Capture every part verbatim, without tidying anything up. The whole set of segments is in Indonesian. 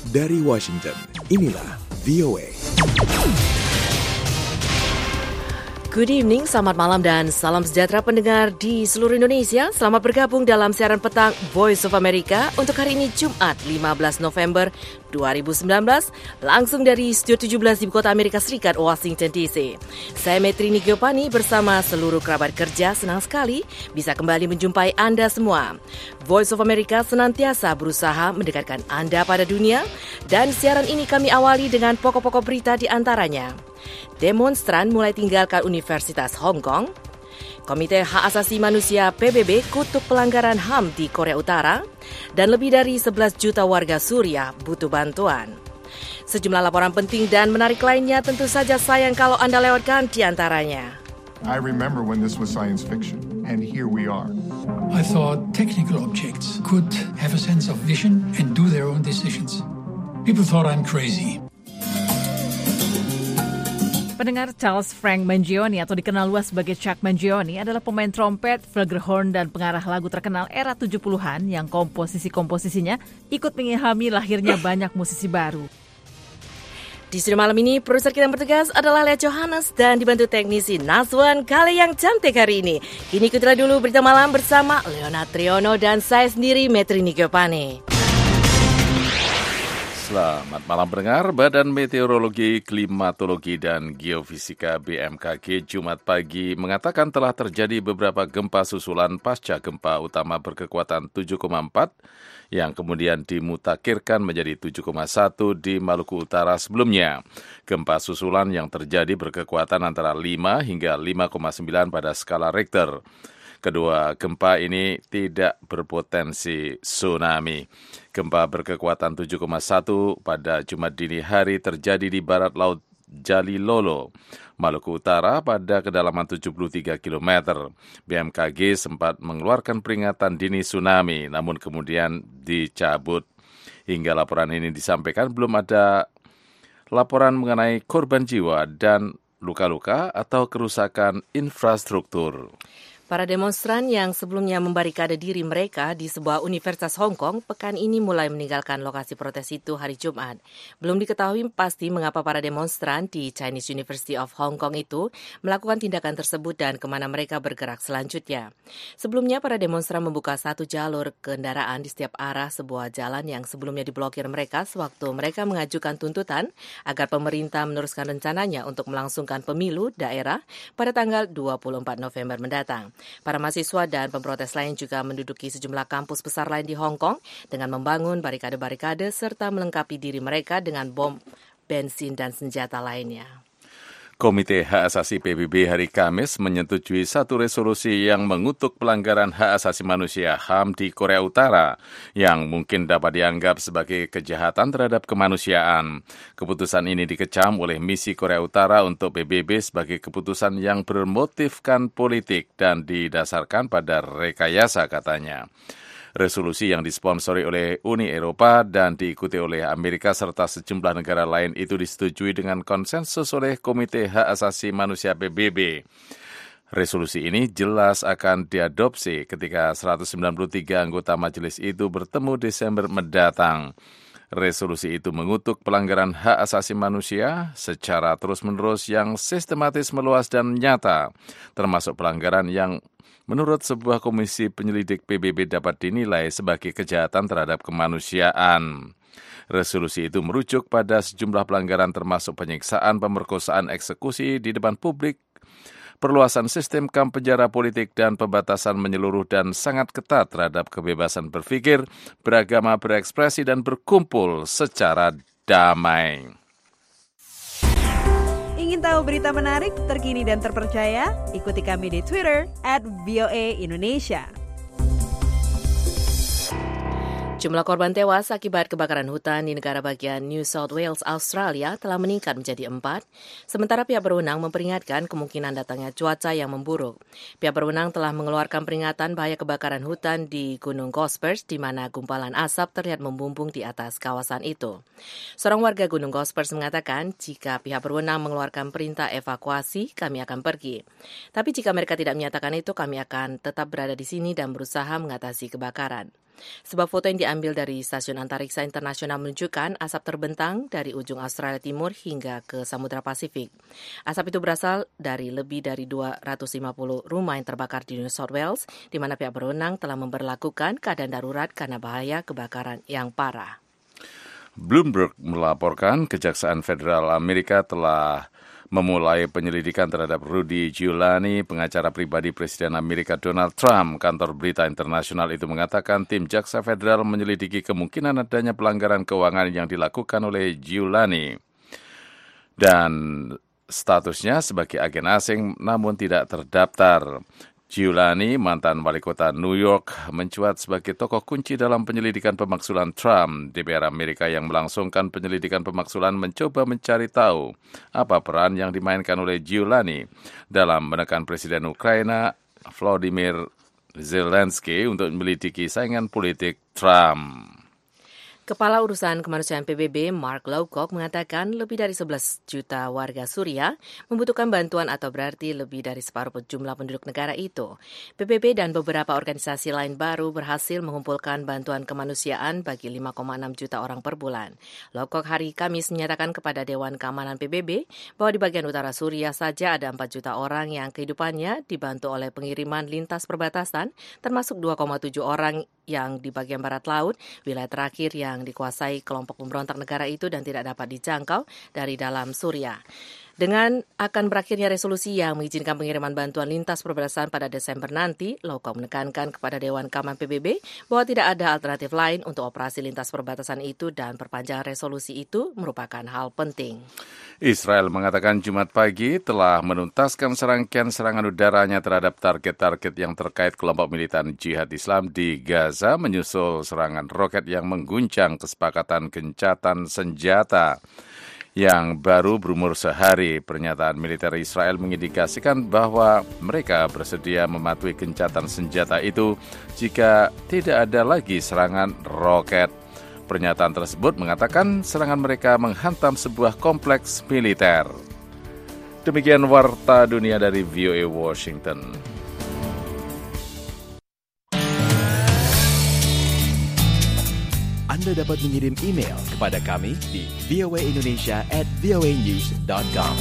Dari Washington, inilah V O A. Good evening, selamat malam dan salam sejahtera pendengar di seluruh Indonesia. Selamat bergabung dalam siaran petang Voice of America untuk hari ini Jumat lima belas November dua ribu sembilan belas, langsung dari Studio tujuh belas di Kota Amerika Serikat, Washington D C. Saya Metrini Giopani bersama seluruh kerabat kerja senang sekali bisa kembali menjumpai Anda semua. Voice of America senantiasa berusaha mendekatkan Anda pada dunia dan siaran ini kami awali dengan pokok-pokok berita di antaranya. Demonstran mulai tinggalkan Universitas Hong Kong. Komite Hak Asasi Manusia P B B kutuk pelanggaran H A M di Korea Utara. Dan lebih dari sebelas juta warga Suriah butuh bantuan. Sejumlah laporan penting dan menarik lainnya tentu saja sayang kalau Anda lewatkan di antaranya. I remember when this was science fiction, and here we are. I thought technical objects could have a sense of vision and do their own decisions. People thought I'm crazy. Pendengar, Charles Frank Mangione atau dikenal luas sebagai Chuck Mangione adalah pemain trompet, flugelhorn, dan pengarah lagu terkenal era tujuh puluhan yang komposisi-komposisinya ikut mengilhami lahirnya banyak musisi baru. Di studio malam ini, produser kita yang bertugas adalah Lea Johannes dan dibantu teknisi Nazwan Kale yang cantik hari ini. Kini ikutilah dulu berita malam bersama Leonard Triono dan saya sendiri, Metrini Giopani. Selamat malam pendengar. Badan Meteorologi, Klimatologi, dan Geofisika B M K G Jumat pagi mengatakan telah terjadi beberapa gempa susulan pasca gempa utama berkekuatan tujuh koma empat yang kemudian dimutakhirkan menjadi tujuh koma satu di Maluku Utara sebelumnya. Gempa susulan yang terjadi berkekuatan antara lima hingga lima koma sembilan pada skala Richter. Kedua gempa ini tidak berpotensi tsunami. Gempa berkekuatan tujuh koma satu pada Jumat dini hari terjadi di barat laut Jalilolo, Maluku Utara pada kedalaman tujuh puluh tiga kilometer. B M K G sempat mengeluarkan peringatan dini tsunami, namun kemudian dicabut. Hingga laporan ini disampaikan, belum ada laporan mengenai korban jiwa dan luka-luka atau kerusakan infrastruktur. Para demonstran yang sebelumnya membarikade diri mereka di sebuah universitas Hong Kong pekan ini mulai meninggalkan lokasi protes itu hari Jumat. Belum diketahui pasti mengapa para demonstran di Chinese University of Hong Kong itu melakukan tindakan tersebut dan kemana mereka bergerak selanjutnya. Sebelumnya para demonstran membuka satu jalur kendaraan di setiap arah sebuah jalan yang sebelumnya diblokir mereka sewaktu mereka mengajukan tuntutan agar pemerintah meneruskan rencananya untuk melangsungkan pemilu daerah pada tanggal dua puluh empat November mendatang. Para mahasiswa dan pemprotes lain juga menduduki sejumlah kampus besar lain di Hong Kong dengan membangun barikade-barikade serta melengkapi diri mereka dengan bom, bensin, dan senjata lainnya. Komite Hak Asasi P B B hari Kamis menyetujui satu resolusi yang mengutuk pelanggaran hak asasi manusia H A M di Korea Utara yang mungkin dapat dianggap sebagai kejahatan terhadap kemanusiaan. Keputusan ini dikecam oleh misi Korea Utara untuk P B B sebagai keputusan yang bermotifkan politik dan didasarkan pada rekayasa, katanya. Resolusi yang disponsori oleh Uni Eropa dan diikuti oleh Amerika serta sejumlah negara lain itu disetujui dengan konsensus oleh Komite Hak Asasi Manusia P B B. Resolusi ini jelas akan diadopsi ketika seratus sembilan puluh tiga anggota majelis itu bertemu Desember mendatang. Resolusi itu mengutuk pelanggaran hak asasi manusia secara terus-menerus yang sistematis, meluas, dan nyata, termasuk pelanggaran yang menurut sebuah komisi penyelidik P B B dapat dinilai sebagai kejahatan terhadap kemanusiaan. Resolusi itu merujuk pada sejumlah pelanggaran termasuk penyiksaan, pemerkosaan, eksekusi di depan publik, perluasan sistem kamp penjara politik, dan pembatasan menyeluruh dan sangat ketat terhadap kebebasan berpikir, beragama, berekspresi, dan berkumpul secara damai. Ingin tahu berita menarik, terkini, dan terpercaya? Ikuti kami di Twitter at V O A Indonesia. Jumlah korban tewas akibat kebakaran hutan di negara bagian New South Wales, Australia telah meningkat menjadi empat, sementara pihak berwenang memperingatkan kemungkinan datangnya cuaca yang memburuk. Pihak berwenang telah mengeluarkan peringatan bahaya kebakaran hutan di Gunung Gospers, di mana gumpalan asap terlihat membumbung di atas kawasan itu. Seorang warga Gunung Gospers mengatakan, jika pihak berwenang mengeluarkan perintah evakuasi, kami akan pergi. Tapi jika mereka tidak menyatakan itu, kami akan tetap berada di sini dan berusaha mengatasi kebakaran. Sebuah foto yang diambil dari Stasiun Antariksa Internasional menunjukkan asap terbentang dari ujung Australia Timur hingga ke Samudra Pasifik. Asap itu berasal dari lebih dari dua ratus lima puluh rumah yang terbakar di New South Wales, di mana pihak berwenang telah memberlakukan keadaan darurat karena bahaya kebakaran yang parah. Bloomberg melaporkan Kejaksaan Federal Amerika telah memulai penyelidikan terhadap Rudy Giuliani, pengacara pribadi Presiden Amerika Donald Trump. Kantor berita internasional itu mengatakan tim jaksa federal menyelidiki kemungkinan adanya pelanggaran keuangan yang dilakukan oleh Giuliani. Dan statusnya sebagai agen asing namun tidak terdaftar. Giuliani, mantan wali kota New York, mencuat sebagai tokoh kunci dalam penyelidikan pemaksulan Trump. D P R Amerika yang melangsungkan penyelidikan pemaksulan mencoba mencari tahu apa peran yang dimainkan oleh Giuliani dalam menekan Presiden Ukraina Volodymyr Zelensky untuk menyelidiki saingan politik Trump. Kepala Urusan Kemanusiaan P B B, Mark Lowcock, mengatakan lebih dari sebelas juta warga Suriah membutuhkan bantuan atau berarti lebih dari separuh jumlah penduduk negara itu. P B B dan beberapa organisasi lain baru berhasil mengumpulkan bantuan kemanusiaan bagi lima koma enam juta orang per bulan. Lowcock hari Kamis menyatakan kepada Dewan Keamanan P B B bahwa di bagian utara Suriah saja ada empat juta orang yang kehidupannya dibantu oleh pengiriman lintas perbatasan, termasuk dua koma tujuh orang yang di bagian barat laut, wilayah terakhir yang dikuasai kelompok pemberontak negara itu dan tidak dapat dijangkau dari dalam Suriah. Dengan akan berakhirnya resolusi yang mengizinkan pengiriman bantuan lintas perbatasan pada Desember nanti, Lowcock menekankan kepada Dewan Keamanan P B B bahwa tidak ada alternatif lain untuk operasi lintas perbatasan itu dan perpanjangan resolusi itu merupakan hal penting. Israel mengatakan Jumat pagi telah menuntaskan serangkaian serangan udaranya terhadap target-target yang terkait kelompok militan jihad Islam di Gaza menyusul serangan roket yang mengguncang kesepakatan gencatan senjata yang baru berumur sehari. Pernyataan militer Israel mengindikasikan bahwa mereka bersedia mematuhi gencatan senjata itu jika tidak ada lagi serangan roket. Pernyataan tersebut mengatakan serangan mereka menghantam sebuah kompleks militer. Demikian Warta Dunia dari V O A Washington. Anda dapat mengirim email kepada kami di voaindonesia at voanews dot com.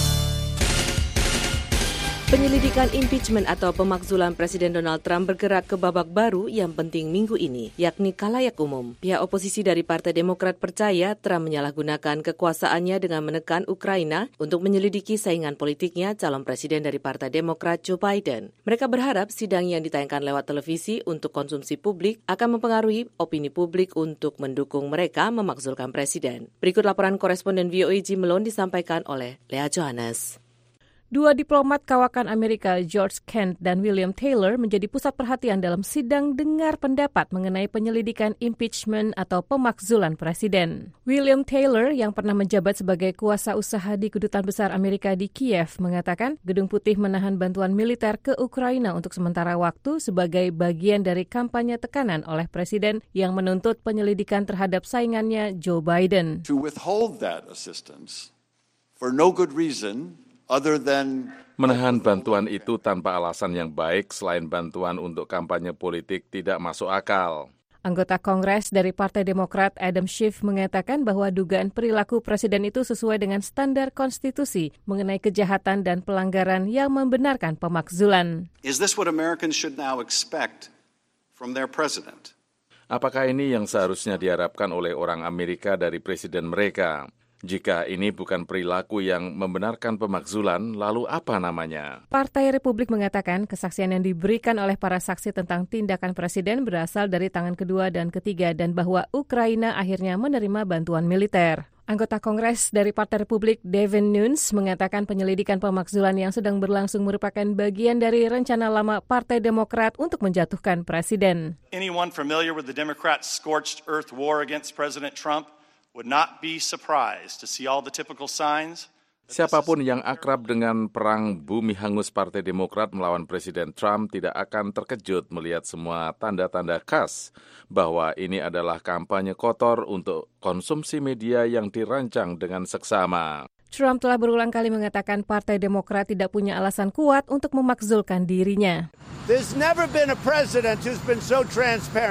Penyelidikan impeachment atau pemakzulan Presiden Donald Trump bergerak ke babak baru yang penting minggu ini, yakni khalayak umum. Pihak oposisi dari Partai Demokrat percaya Trump menyalahgunakan kekuasaannya dengan menekan Ukraina untuk menyelidiki saingan politiknya calon presiden dari Partai Demokrat Joe Biden. Mereka berharap sidang yang ditayangkan lewat televisi untuk konsumsi publik akan mempengaruhi opini publik untuk mendukung mereka memakzulkan presiden. Berikut laporan koresponden V O A Jim Malone disampaikan oleh Lea Johannes. Dua diplomat kawakan Amerika, George Kent dan William Taylor, menjadi pusat perhatian dalam sidang dengar pendapat mengenai penyelidikan impeachment atau pemakzulan presiden. William Taylor, yang pernah menjabat sebagai kuasa usaha di Kedutaan Besar Amerika di Kiev, mengatakan Gedung Putih menahan bantuan militer ke Ukraina untuk sementara waktu sebagai bagian dari kampanye tekanan oleh presiden yang menuntut penyelidikan terhadap saingannya Joe Biden. To withhold that assistance for no good reason other than menahan bantuan itu tanpa alasan yang baik selain bantuan untuk kampanye politik tidak masuk akal. Anggota Kongres dari Partai Demokrat Adam Schiff mengatakan bahwa dugaan perilaku presiden itu sesuai dengan standar konstitusi mengenai kejahatan dan pelanggaran yang membenarkan pemakzulan. Is this what Americans should now expect from their president? Apakah ini yang seharusnya diharapkan oleh orang Amerika dari presiden mereka? Jika ini bukan perilaku yang membenarkan pemakzulan, lalu apa namanya? Partai Republik mengatakan kesaksian yang diberikan oleh para saksi tentang tindakan presiden berasal dari tangan kedua dan ketiga dan bahwa Ukraina akhirnya menerima bantuan militer. Anggota Kongres dari Partai Republik Devin Nunes mengatakan penyelidikan pemakzulan yang sedang berlangsung merupakan bagian dari rencana lama Partai Demokrat untuk menjatuhkan presiden. Anyone familiar with the Democrats' scorched earth war against President Trump would not be surprised to see all the typical signs. Siapapun yang akrab dengan perang bumi hangus Partai Demokrat melawan Presiden Trump tidak akan terkejut melihat semua tanda-tanda khas bahwa ini adalah kampanye kotor untuk konsumsi media yang dirancang dengan seksama. Trump telah berulang kali mengatakan Partai Demokrat tidak punya alasan kuat untuk memakzulkan dirinya. There's never been a president who's been so transparent.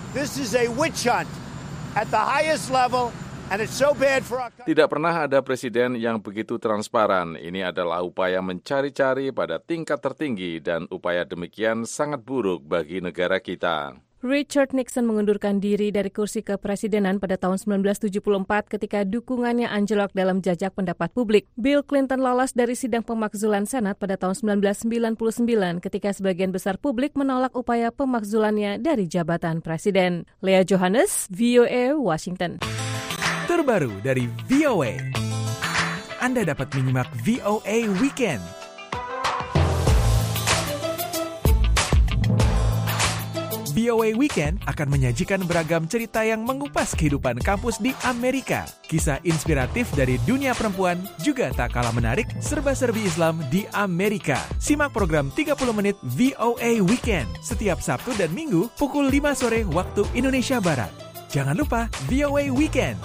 This is a witch hunt at the highest level. And it's so bad for our country. Tidak pernah ada presiden yang begitu transparan. Ini adalah upaya mencari-cari pada tingkat tertinggi dan upaya demikian sangat buruk bagi negara kita. Richard Nixon mengundurkan diri dari kursi kepresidenan pada tahun sembilan belas tujuh puluh empat ketika dukungannya anjlok dalam jajak pendapat publik. Bill Clinton lolos dari sidang pemakzulan Senat pada tahun sembilan belas sembilan puluh sembilan ketika sebagian besar publik menolak upaya pemakzulannya dari jabatan presiden. Leah Johannes, V O A, Washington. Terbaru dari V O A. Anda dapat menyimak V O A Weekend. V O A Weekend akan menyajikan beragam cerita yang mengupas kehidupan kampus di Amerika. Kisah inspiratif dari dunia perempuan juga tak kalah menarik serba-serbi Islam di Amerika. Simak program tiga puluh menit V O A Weekend setiap Sabtu dan Minggu pukul lima sore waktu Indonesia Barat. Jangan lupa V O A Weekend.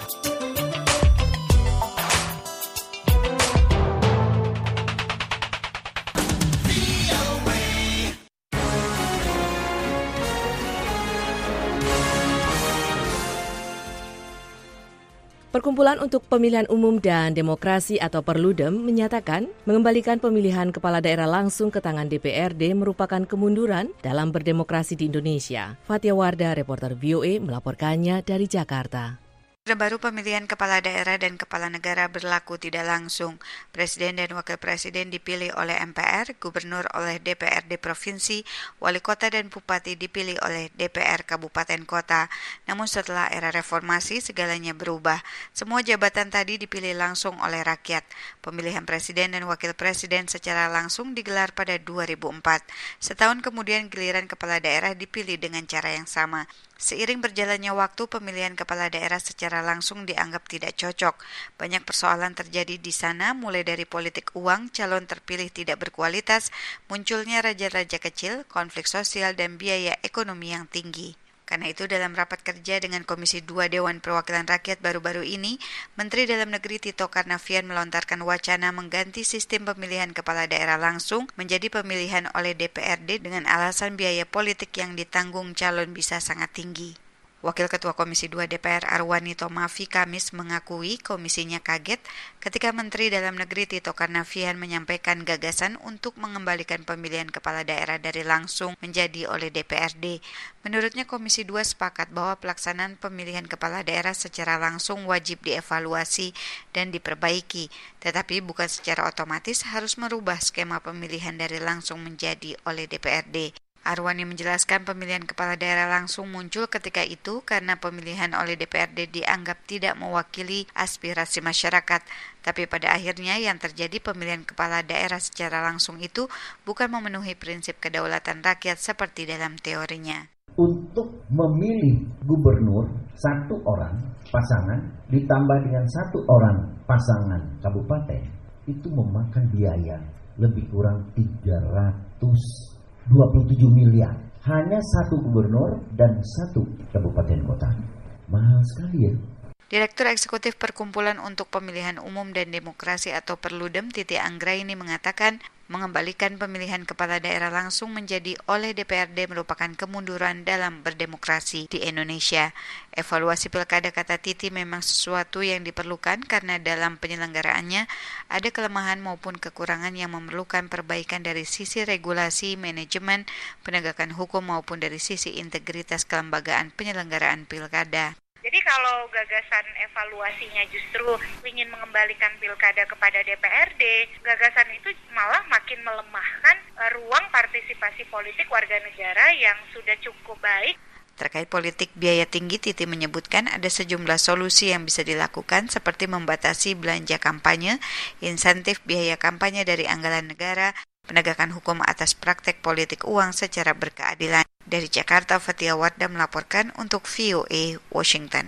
Perkumpulan untuk Pemilihan Umum dan Demokrasi atau Perludem menyatakan mengembalikan pemilihan kepala daerah langsung ke tangan D P R D merupakan kemunduran dalam berdemokrasi di Indonesia. Fatia Wardah, reporter V O A, melaporkannya dari Jakarta. Baru pemilihan kepala daerah dan kepala negara berlaku tidak langsung. Presiden dan wakil presiden dipilih oleh M P R, gubernur oleh D P R D provinsi, wali kota dan bupati dipilih oleh D P R kabupaten kota. Namun setelah era reformasi segalanya berubah. Semua jabatan tadi dipilih langsung oleh rakyat. Pemilihan presiden dan wakil presiden secara langsung digelar pada dua ribu empat. Setahun kemudian giliran kepala daerah dipilih dengan cara yang sama. Seiring berjalannya waktu, pemilihan kepala daerah secara langsung dianggap tidak cocok. Banyak persoalan terjadi di sana, mulai dari politik uang, calon terpilih tidak berkualitas, munculnya raja-raja kecil, konflik sosial, dan biaya ekonomi yang tinggi. Karena itu dalam rapat kerja dengan Komisi dua Dewan Perwakilan Rakyat baru-baru ini, Menteri Dalam Negeri Tito Karnavian melontarkan wacana mengganti sistem pemilihan kepala daerah langsung menjadi pemilihan oleh D P R D dengan alasan biaya politik yang ditanggung calon bisa sangat tinggi. Wakil Ketua Komisi dua D P R Arwani Tomafi Kamis mengakui komisinya kaget ketika Menteri Dalam Negeri Tito Karnavian menyampaikan gagasan untuk mengembalikan pemilihan kepala daerah dari langsung menjadi oleh D P R D. Menurutnya Komisi dua sepakat bahwa pelaksanaan pemilihan kepala daerah secara langsung wajib dievaluasi dan diperbaiki, tetapi bukan secara otomatis harus merubah skema pemilihan dari langsung menjadi oleh D P R D. Arwani menjelaskan pemilihan kepala daerah langsung muncul ketika itu karena pemilihan oleh D P R D dianggap tidak mewakili aspirasi masyarakat. Tapi pada akhirnya yang terjadi pemilihan kepala daerah secara langsung itu bukan memenuhi prinsip kedaulatan rakyat seperti dalam teorinya. Untuk memilih gubernur satu orang pasangan ditambah dengan satu orang pasangan kabupaten itu memakan biaya lebih kurang tiga ratus dua puluh tujuh miliar. Hanya satu gubernur dan satu kabupaten kota. Mahal sekali ya. Direktur Eksekutif Perkumpulan untuk Pemilihan Umum dan Demokrasi atau Perludem Titi Anggraini mengatakan mengembalikan pemilihan kepala daerah langsung menjadi oleh D P R D merupakan kemunduran dalam berdemokrasi di Indonesia. Evaluasi pilkada, kata Titi, memang sesuatu yang diperlukan karena dalam penyelenggaraannya ada kelemahan maupun kekurangan yang memerlukan perbaikan dari sisi regulasi, manajemen, penegakan hukum maupun dari sisi integritas kelembagaan penyelenggaraan pilkada. Jadi kalau gagasan evaluasinya justru ingin mengembalikan pilkada kepada D P R D, gagasan itu malah makin melemahkan ruang partisipasi politik warga negara yang sudah cukup baik. Terkait politik biaya tinggi, Titi menyebutkan ada sejumlah solusi yang bisa dilakukan seperti membatasi belanja kampanye, insentif biaya kampanye dari anggaran negara, penegakan hukum atas praktek politik uang secara berkeadilan. Dari Jakarta, Fatia Wardah melaporkan untuk V O A Washington.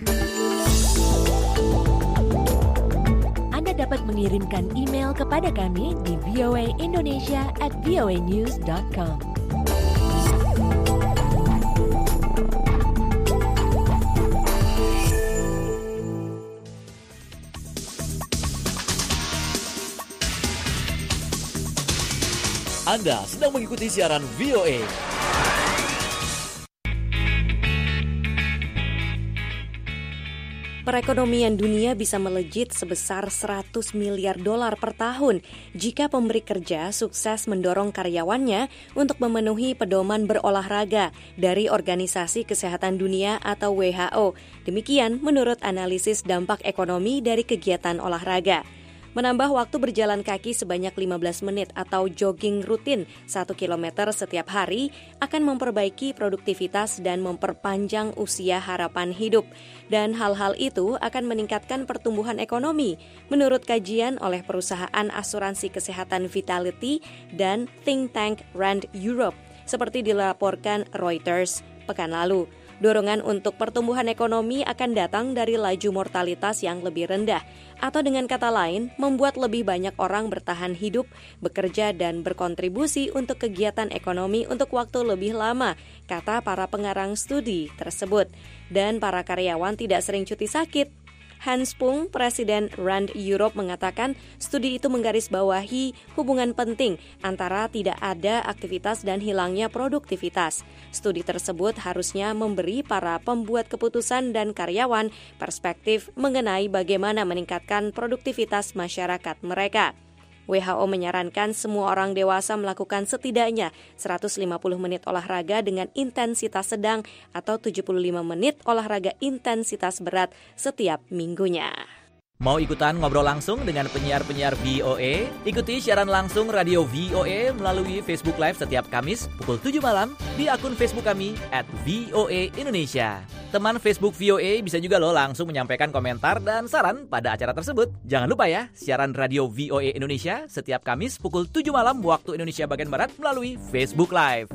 Anda dapat mengirimkan email kepada kami di voaindonesia at voanews dot com. Anda sedang mengikuti siaran V O A. Perekonomian dunia bisa melejit sebesar seratus miliar dolar per tahun jika pemberi kerja sukses mendorong karyawannya untuk memenuhi pedoman berolahraga dari Organisasi Kesehatan Dunia atau W H O. Demikian menurut analisis dampak ekonomi dari kegiatan olahraga. Menambah waktu berjalan kaki sebanyak lima belas menit atau jogging rutin satu kilometer setiap hari akan memperbaiki produktivitas dan memperpanjang usia harapan hidup. Dan hal-hal itu akan meningkatkan pertumbuhan ekonomi, menurut kajian oleh perusahaan asuransi kesehatan Vitality dan think tank Rand Europe, seperti dilaporkan Reuters pekan lalu. Dorongan untuk pertumbuhan ekonomi akan datang dari laju mortalitas yang lebih rendah, atau dengan kata lain, membuat lebih banyak orang bertahan hidup, bekerja, dan berkontribusi untuk kegiatan ekonomi untuk waktu lebih lama, kata para pengarang studi tersebut. Dan para karyawan tidak sering cuti sakit. Hans Pung, Presiden Rand Europe, mengatakan studi itu menggarisbawahi hubungan penting antara tidak ada aktivitas dan hilangnya produktivitas. Studi tersebut harusnya memberi para pembuat keputusan dan karyawan perspektif mengenai bagaimana meningkatkan produktivitas masyarakat mereka. W H O menyarankan semua orang dewasa melakukan setidaknya seratus lima puluh menit olahraga dengan intensitas sedang atau tujuh puluh lima menit olahraga intensitas berat setiap minggunya. Mau ikutan ngobrol langsung dengan penyiar-penyiar V O A? Ikuti siaran langsung radio V O A melalui Facebook Live setiap Kamis pukul tujuh malam di akun Facebook kami at V O A Indonesia. Teman Facebook V O A bisa juga loh langsung menyampaikan komentar dan saran pada acara tersebut. Jangan lupa ya, siaran radio V O A Indonesia setiap Kamis pukul tujuh malam waktu Indonesia bagian Barat melalui Facebook Live.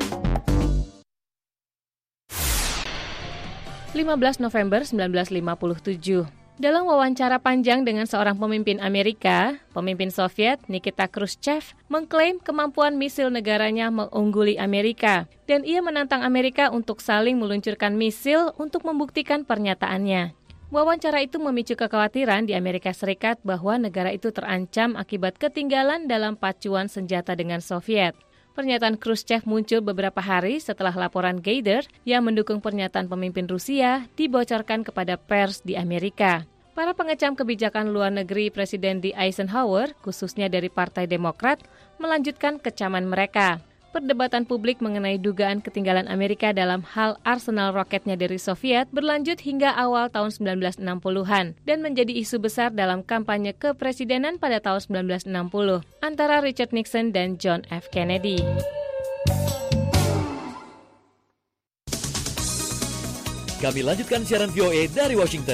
lima belas November seribu sembilan ratus lima puluh tujuh. Dalam wawancara panjang dengan seorang pemimpin Amerika, pemimpin Soviet Nikita Khrushchev mengklaim kemampuan misil negaranya mengungguli Amerika, dan ia menantang Amerika untuk saling meluncurkan misil untuk membuktikan pernyataannya. Wawancara itu memicu kekhawatiran di Amerika Serikat bahwa negara itu terancam akibat ketinggalan dalam pacuan senjata dengan Soviet. Pernyataan Khrushchev muncul beberapa hari setelah laporan Gator yang mendukung pernyataan pemimpin Rusia dibocorkan kepada pers di Amerika. Para pengecam kebijakan luar negeri Presiden D. Eisenhower, khususnya dari Partai Demokrat, melanjutkan kecaman mereka. Perdebatan publik mengenai dugaan ketinggalan Amerika dalam hal arsenal roketnya dari Soviet berlanjut hingga awal tahun sembilan belas enam puluhan dan menjadi isu besar dalam kampanye kepresidenan pada tahun sembilan belas enam puluh antara Richard Nixon dan John F. Kennedy. Kami lanjutkan siaran V O A dari Washington.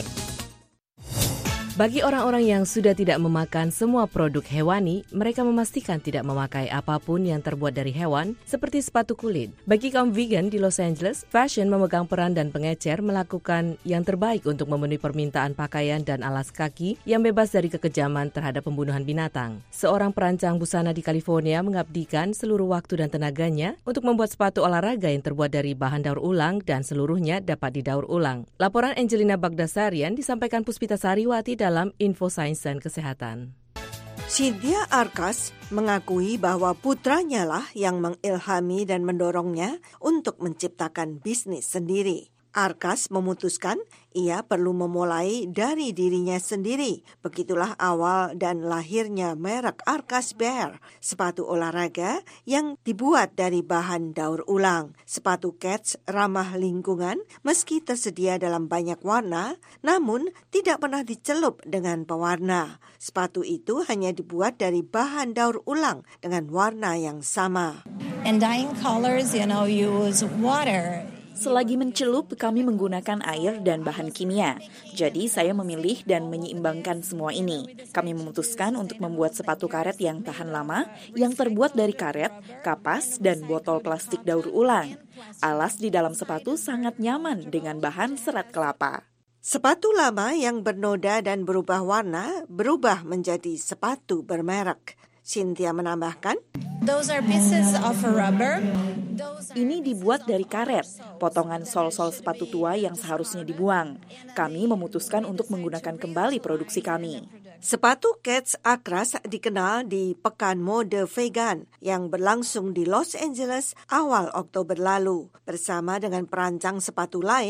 Bagi orang-orang yang sudah tidak memakan semua produk hewani, mereka memastikan tidak memakai apapun yang terbuat dari hewan, seperti sepatu kulit. Bagi kaum vegan di Los Angeles, fashion memegang peran dan pengecer melakukan yang terbaik untuk memenuhi permintaan pakaian dan alas kaki yang bebas dari kekejaman terhadap pembunuhan binatang. Seorang perancang busana di California mengabdikan seluruh waktu dan tenaganya untuk membuat sepatu olahraga yang terbuat dari bahan daur ulang dan seluruhnya dapat didaur ulang. Laporan Angelina Bagdasarian disampaikan Puspita Sariwati dalam Info Sains dan Kesehatan. Cynthia Arkas mengakui bahwa putranya lah yang mengilhami dan mendorongnya untuk menciptakan bisnis sendiri. Arkas memutuskan ia perlu memulai dari dirinya sendiri. Begitulah awal dan lahirnya merek Arkas Bear, sepatu olahraga yang dibuat dari bahan daur ulang. Sepatu kets ramah lingkungan meski tersedia dalam banyak warna, namun tidak pernah dicelup dengan pewarna. Sepatu itu hanya dibuat dari bahan daur ulang dengan warna yang sama. And dyeing colors, you know, use water. Selagi mencelup, kami menggunakan air dan bahan kimia. Jadi saya memilih dan menyeimbangkan semua ini. Kami memutuskan untuk membuat sepatu karet yang tahan lama, yang terbuat dari karet, kapas, dan botol plastik daur ulang. Alas di dalam sepatu sangat nyaman dengan bahan serat kelapa. Sepatu lama yang bernoda dan berubah warna berubah menjadi sepatu bermerek. Cynthia menambahkan, Those are pieces of rubber. Ini dibuat dari karet, potongan sol-sol sepatu tua yang seharusnya dibuang. Kami memutuskan untuk menggunakan kembali produksi kami. Sepatu kets Akras dikenal di Pekan Mode Vegan yang berlangsung di Los Angeles awal Oktober lalu. Bersama dengan perancang sepatu lain,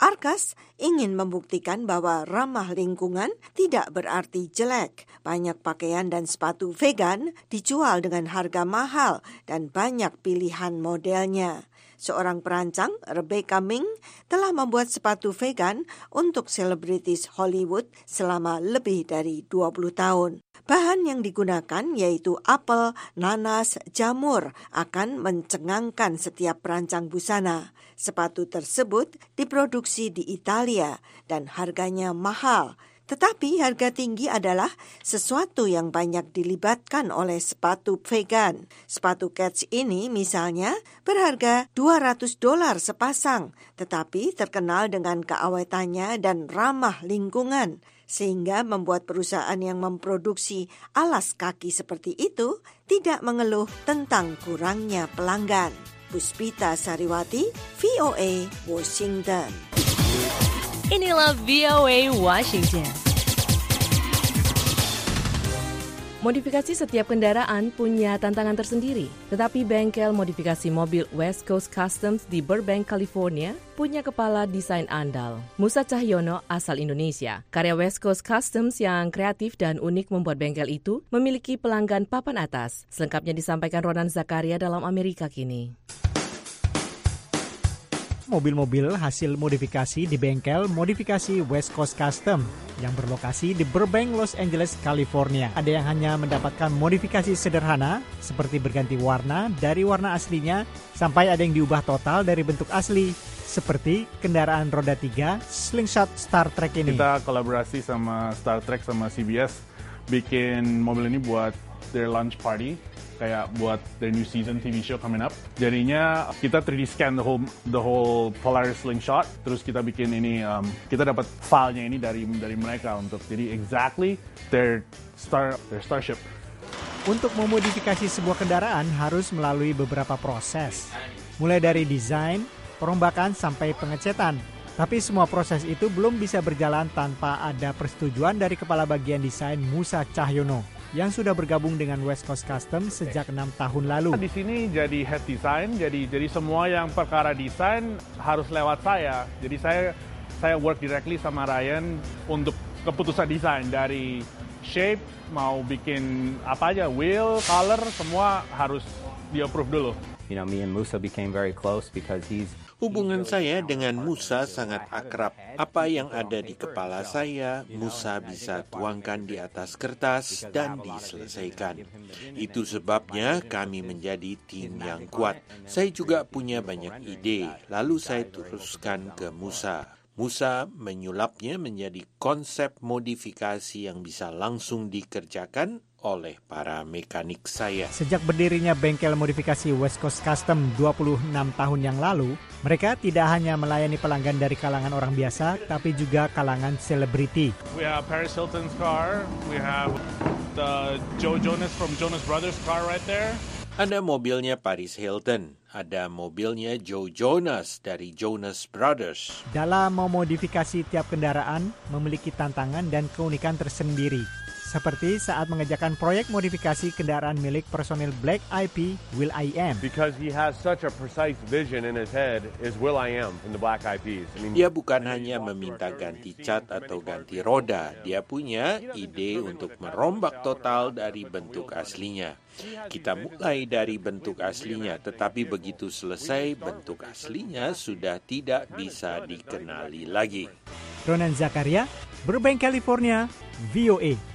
Arkas ingin membuktikan bahwa ramah lingkungan tidak berarti jelek. Banyak pakaian dan sepatu vegan dijual dengan harga mahal dan banyak pilihan modelnya. Seorang perancang, Rebecca Ming, telah membuat sepatu vegan untuk selebritis Hollywood selama lebih dari dua puluh tahun. Bahan yang digunakan yaitu apel, nanas, jamur akan mencengangkan setiap perancang busana. Sepatu tersebut diproduksi di Italia dan harganya mahal. Tetapi harga tinggi adalah sesuatu yang banyak dilibatkan oleh sepatu vegan. Sepatu Keds ini misalnya berharga dua ratus dolar sepasang, tetapi terkenal dengan keawetannya dan ramah lingkungan, sehingga membuat perusahaan yang memproduksi alas kaki seperti itu tidak mengeluh tentang kurangnya pelanggan. Puspita Sariwati, V O A, Washington. Inilah V O A Washington. Modifikasi setiap kendaraan punya tantangan tersendiri, tetapi bengkel modifikasi mobil West Coast Customs di Burbank, California punya kepala desain andal. Musa Cahyono asal Indonesia. Karya West Coast Customs yang kreatif dan unik membuat bengkel itu memiliki pelanggan papan atas. Selengkapnya disampaikan Ronan Zakaria dalam Amerika Kini. Mobil-mobil hasil modifikasi di bengkel modifikasi West Coast Custom yang berlokasi di Burbank, Los Angeles, California. Ada yang hanya mendapatkan modifikasi sederhana seperti berganti warna dari warna aslinya sampai ada yang diubah total dari bentuk asli seperti kendaraan roda tiga Slingshot Star Trek ini. Kita kolaborasi sama Star Trek sama C B S bikin mobil ini buat their launch party. Kayak buat their new season T V show coming up. Jadinya kita three D scan the whole the whole Polaris Slingshot. Terus kita bikin ini, um, kita dapat filenya ini dari dari mereka untuk jadi exactly their star their starship. Untuk memodifikasi sebuah kendaraan harus melalui beberapa proses, mulai dari desain, perombakan sampai pengecetan. Tapi semua proses itu belum bisa berjalan tanpa ada persetujuan dari Kepala Bagian Desain Musa Cahyono yang sudah bergabung dengan West Coast Custom sejak enam tahun lalu. Di sini jadi head design, jadi jadi semua yang perkara desain harus lewat saya. Jadi saya saya work directly sama Ryan untuk keputusan desain dari shape, mau bikin apa aja, wheel, color, semua harus di-approve dulu. You know, me and Musa became very close because he's Hubungan saya dengan Musa sangat akrab. Apa yang ada di kepala saya, Musa bisa tuangkan di atas kertas dan diselesaikan. Itu sebabnya kami menjadi tim yang kuat. Saya juga punya banyak ide, lalu saya teruskan ke Musa. Musa menyulapnya menjadi konsep modifikasi yang bisa langsung dikerjakan oleh para mekanik saya. Sejak berdirinya bengkel modifikasi West Coast Custom dua puluh enam tahun yang lalu, mereka tidak hanya melayani pelanggan dari kalangan orang biasa, tapi juga kalangan selebriti. We have Paris Hilton's car, we have the Joe Jonas from Jonas Brothers car right there. Ada mobilnya Paris Hilton, ada mobilnya Joe Jonas dari Jonas Brothers. Dalam memodifikasi tiap kendaraan memiliki tantangan dan keunikan tersendiri. Seperti saat mengerjakan proyek modifikasi kendaraan milik personil Black Eyed Peas, Will I Am. Because he has such a precise vision in his head is Will I Am from the Black Eyed Peas. I mean, dia bukan hanya meminta ganti cat atau ganti roda, dia punya ide untuk merombak total dari bentuk aslinya. Kita mulai dari bentuk aslinya, tetapi begitu selesai, bentuk aslinya sudah tidak bisa dikenali lagi. Ronan Zakaria, Burbank, California, V O A.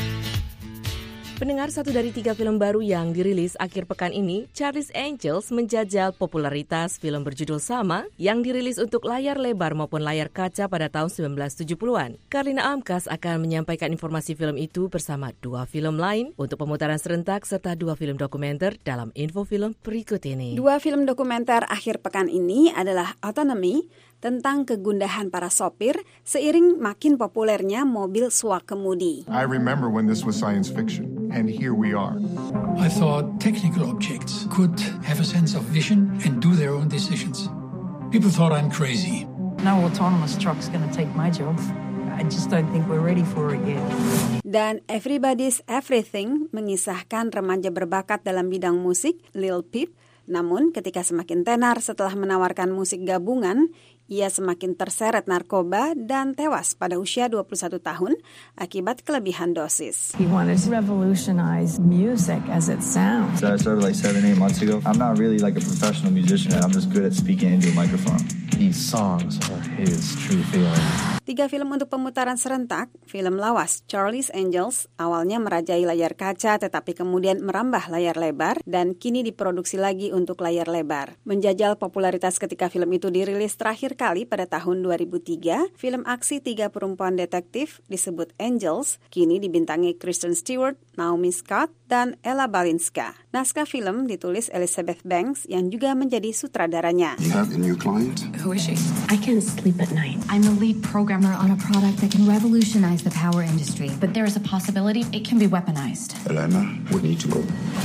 Pendengar, satu dari tiga film baru yang dirilis akhir pekan ini, Charlie's Angels, menjajal popularitas film berjudul sama yang dirilis untuk layar lebar maupun layar kaca pada tahun sembilan belas tujuh puluhan. Karlina Amkas akan menyampaikan informasi film itu bersama dua film lain untuk pemutaran serentak serta dua film dokumenter dalam info film berikut ini. Dua film dokumenter akhir pekan ini adalah Autonomy, tentang kegundahan para sopir seiring makin populernya mobil swakemudi. I remember when this was science fiction, and here we are. I thought technical objects could have a sense of vision and do their own decisions. People thought I'm crazy. No autonomous truck's going to take my job. I just don't think we're ready for it yet. Dan Everybody's Everything mengisahkan remaja berbakat dalam bidang musik, Lil Peep. Namun ketika semakin tenar setelah menawarkan musik gabungan, Ia semakin terseret narkoba dan tewas pada usia dua puluh satu tahun akibat kelebihan dosis. He wanted to revolutionize music as it sounds. So I started like seven, eight months ago. I'm not really like a professional musician. I'm just good at speaking into a microphone. These songs are his true feelings. Tiga film untuk pemutaran serentak, film lawas Charlie's Angels awalnya merajai layar kaca tetapi kemudian merambah layar lebar dan kini diproduksi lagi untuk layar lebar. Menjajal popularitas ketika film itu dirilis terakhir kali pada tahun dua ribu tiga, film aksi tiga perempuan detektif disebut Angels kini dibintangi Kristen Stewart, Naomi Scott, dan Ella Balinska. Naskah film ditulis Elizabeth Banks yang juga menjadi sutradaranya. You have a new client? Who is she? I can't sleep at night. I'm the lead programmer on a product that can revolutionize the power industry, but there is a possibility it can be weaponized. Elena, we need to go.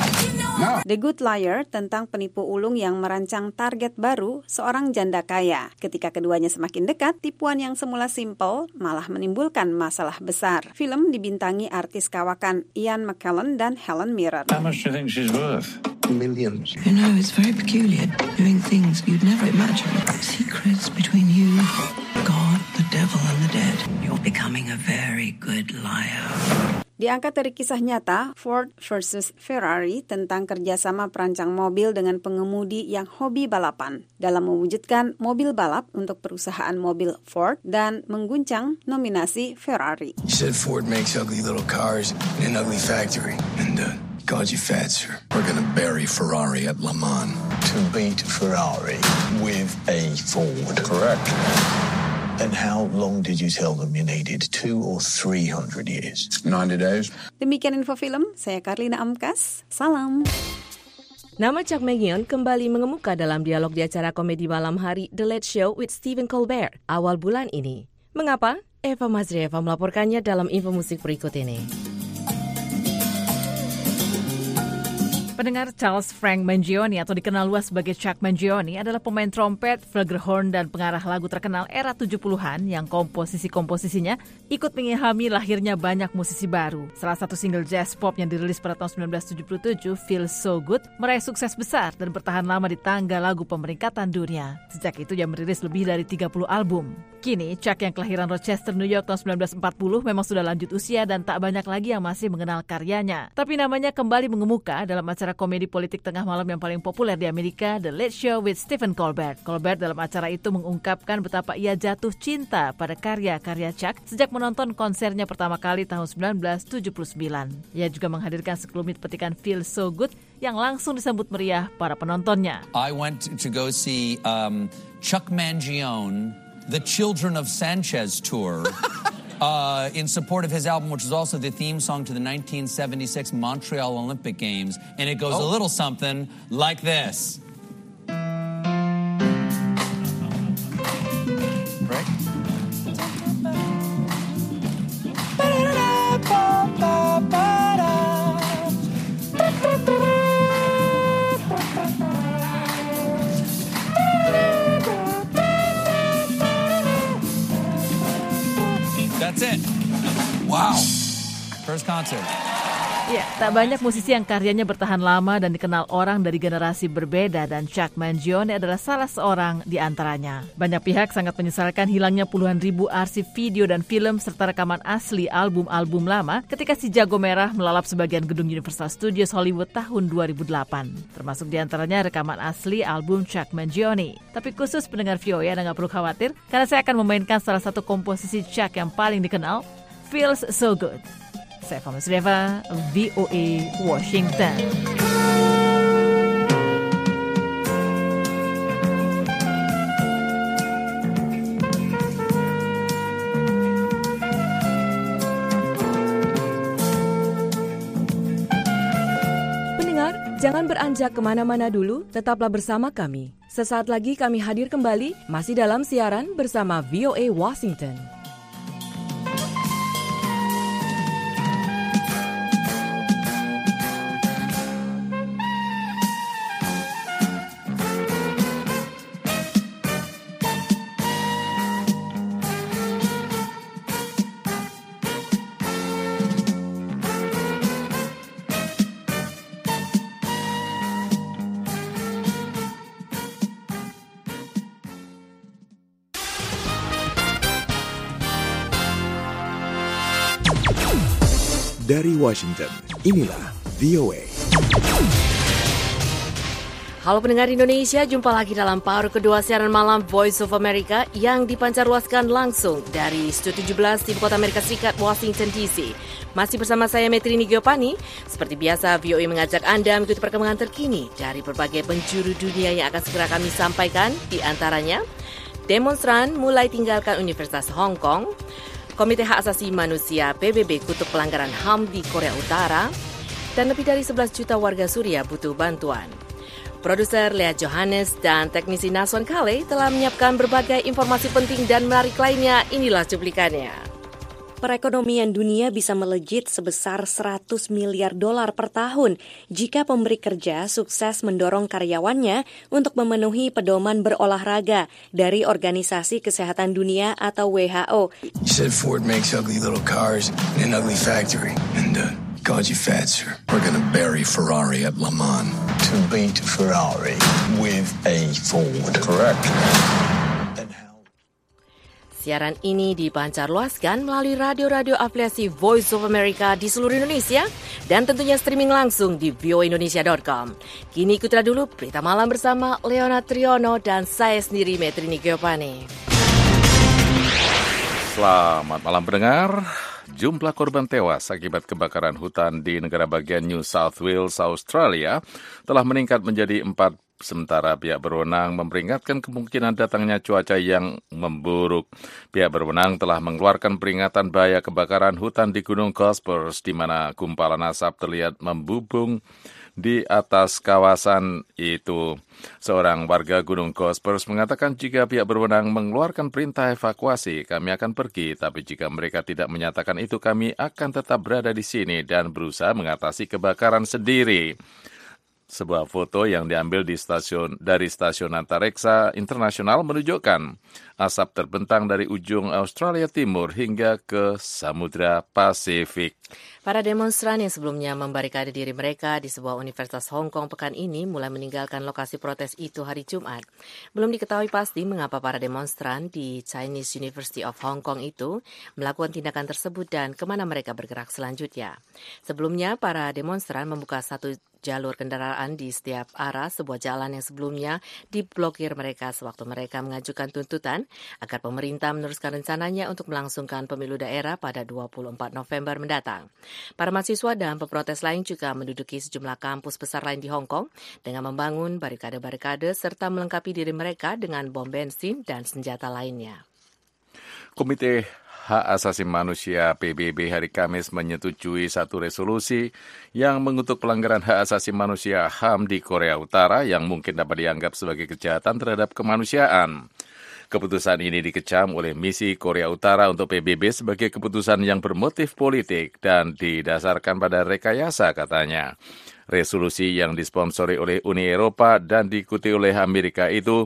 No. The Good Liar tentang penipu ulung yang merancang target baru seorang janda kaya. Ketika keduanya semakin dekat, tipuan yang semula simpel malah menimbulkan masalah besar. Film dibintangi artis kawakan Ian McKellen dan Helen Mirren. How much do you think she's worth? Millions. You know, it's very peculiar, doing things you'd never imagine. Secrets between you, God, the devil, and the dead. You're becoming a very good liar. Diangkat dari kisah nyata Ford versus Ferrari tentang kerjasama perancang mobil dengan pengemudi yang hobi balapan dalam mewujudkan mobil balap untuk perusahaan mobil Ford dan mengguncang nominasi Ferrari. You said Ford makes ugly little cars in an ugly factory, and uh, God, you fat, sir. We're gonna bury Ferrari at Le Mans to beat Ferrari with a Ford. Correct. And how long did you tell them you needed? Two or three hundred years? Ninety days. Demikian info film, saya Karlina Amkas. Salam. Nama Chuck Mangione kembali mengemuka dalam dialog di acara komedi malam hari The Late Show with Stephen Colbert awal bulan ini. Mengapa? Eva Mazrieva melaporkannya dalam info musik berikut ini. Pendengar, Charles Frank Mangione atau dikenal luas sebagai Chuck Mangione adalah pemain trompet, flugelhorn, dan pengarah lagu terkenal era tujuh puluhan yang komposisi-komposisinya ikut mengilhami lahirnya banyak musisi baru. Salah satu single jazz pop yang dirilis pada tahun sembilan belas tujuh puluh tujuh, Feels So Good, meraih sukses besar dan bertahan lama di tangga lagu pemeringkatan dunia. Sejak itu ia merilis lebih dari tiga puluh album. Kini, Chuck yang kelahiran Rochester, New York tahun sembilan belas empat puluh memang sudah lanjut usia dan tak banyak lagi yang masih mengenal karyanya. Tapi namanya kembali mengemuka dalam acara komedi politik tengah malam yang paling populer di Amerika, The Late Show with Stephen Colbert. Colbert dalam acara itu mengungkapkan betapa ia jatuh cinta pada karya-karya Chuck sejak menonton konsernya pertama kali tahun sembilan belas tujuh puluh sembilan. Ia juga menghadirkan sekelumit petikan Feel So Good yang langsung disambut meriah para penontonnya. I went to go see um, Chuck Mangione, The Children of Sanchez tour. Uh, in support of his album, which was also the theme song to the nineteen seventy-six Montreal Olympic Games. And it goes oh. a little something like this. Right? That's it. Wow. First concert. Ya, tak banyak musisi yang karyanya bertahan lama dan dikenal orang dari generasi berbeda dan Chuck Mangione adalah salah seorang di antaranya. Banyak pihak sangat menyesalkan hilangnya puluhan ribu arsip video dan film serta rekaman asli album-album lama ketika si Jago Merah melalap sebagian gedung Universal Studios Hollywood tahun dua ribu delapan. Termasuk di antaranya rekaman asli album Chuck Mangione. Tapi khusus pendengar V O A, Anda nggak perlu khawatir karena saya akan memainkan salah satu komposisi Chuck yang paling dikenal, Feels So Good. Saya Eva Mazrieva, V O A Washington. Pendengar, jangan beranjak kemana-mana dulu, tetaplah bersama kami. Sesaat lagi kami hadir kembali, masih dalam siaran bersama V O A Washington. Dari Washington, inilah V O A. Halo pendengar Indonesia, jumpa lagi dalam paruh kedua siaran malam Voice of America yang dipancarluaskan langsung dari Studio tujuh belas di Ibu Kota Amerika Serikat, Washington D C. Masih bersama saya Metrini Giopani. Seperti biasa, V O A mengajak Anda mengikuti perkembangan terkini dari berbagai penjuru dunia yang akan segera kami sampaikan. Di antaranya, demonstran mulai tinggalkan Universitas Hong Kong, Komite Hak Asasi Manusia P B B kutuk pelanggaran H A M di Korea Utara, dan lebih dari sebelas juta warga Suriah butuh bantuan. Produser Lea Johannes dan teknisi Nason Kale telah menyiapkan berbagai informasi penting dan menarik lainnya. Inilah cuplikannya. Perekonomian dunia bisa melejit sebesar seratus miliar dolar per tahun jika pemberi kerja sukses mendorong karyawannya untuk memenuhi pedoman berolahraga dari Organisasi Kesehatan Dunia atau W H O. You said Ford makes ugly little cars in an ugly factory, and uh, God, you fat, sir. We're gonna bury Ferrari at Le Mans to beat Ferrari with a Ford. Correct. Siaran ini dipancarluaskan melalui radio-radio afiliasi Voice of America di seluruh Indonesia dan tentunya streaming langsung di v o a indonesia dot com. Kini ikutlah dulu berita malam bersama Leona Triono dan saya sendiri Metrini Giopani. Selamat malam pendengar. Jumlah korban tewas akibat kebakaran hutan di negara bagian New South Wales, Australia telah meningkat menjadi empat, sementara pihak berwenang memperingatkan kemungkinan datangnya cuaca yang memburuk. Pihak berwenang telah mengeluarkan peringatan bahaya kebakaran hutan di Gunung Gospers, di mana gumpalan asap terlihat membubung di atas kawasan itu. Seorang warga Gunung Gospers mengatakan jika pihak berwenang mengeluarkan perintah evakuasi, kami akan pergi, tapi jika mereka tidak menyatakan itu, kami akan tetap berada di sini dan berusaha mengatasi kebakaran sendiri. Sebuah foto yang diambil di stasiun dari stasiun Antariksa Internasional menunjukkan asap terbentang dari ujung Australia Timur hingga ke Samudra Pasifik. Para demonstran yang sebelumnya membarikade diri mereka di sebuah universitas Hong Kong pekan ini mulai meninggalkan lokasi protes itu hari Jumat. Belum diketahui pasti mengapa para demonstran di Chinese University of Hong Kong itu melakukan tindakan tersebut dan kemana mereka bergerak selanjutnya. Sebelumnya, para demonstran membuka satu jalur kendaraan di setiap arah sebuah jalan yang sebelumnya diblokir mereka sewaktu mereka mengajukan tuntutan agar pemerintah meneruskan rencananya untuk melangsungkan pemilu daerah pada dua puluh empat November mendatang. Para mahasiswa dan peprotes lain juga menduduki sejumlah kampus besar lain di Hong Kong dengan membangun barikade-barikade serta melengkapi diri mereka dengan bom bensin dan senjata lainnya. Komite Hak Asasi Manusia P B B hari Kamis menyetujui satu resolusi yang mengutuk pelanggaran hak asasi manusia H A M di Korea Utara yang mungkin dapat dianggap sebagai kejahatan terhadap kemanusiaan. Keputusan ini dikecam oleh misi Korea Utara untuk P B B sebagai keputusan yang bermotif politik dan didasarkan pada rekayasa, katanya. Resolusi yang disponsori oleh Uni Eropa dan diikuti oleh Amerika itu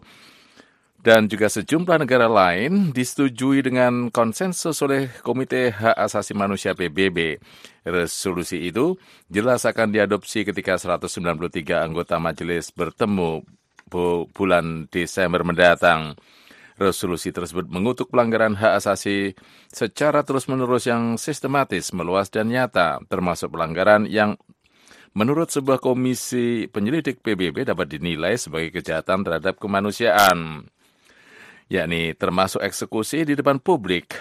dan juga sejumlah negara lain disetujui dengan konsensus oleh Komite Hak Asasi Manusia P B B. Resolusi itu jelas akan diadopsi ketika seratus sembilan puluh tiga anggota majelis bertemu bu- bulan Desember mendatang. Resolusi tersebut mengutuk pelanggaran hak asasi secara terus-menerus yang sistematis, meluas dan nyata, termasuk pelanggaran yang menurut sebuah komisi penyelidik P B B dapat dinilai sebagai kejahatan terhadap kemanusiaan, yakni termasuk eksekusi di depan publik,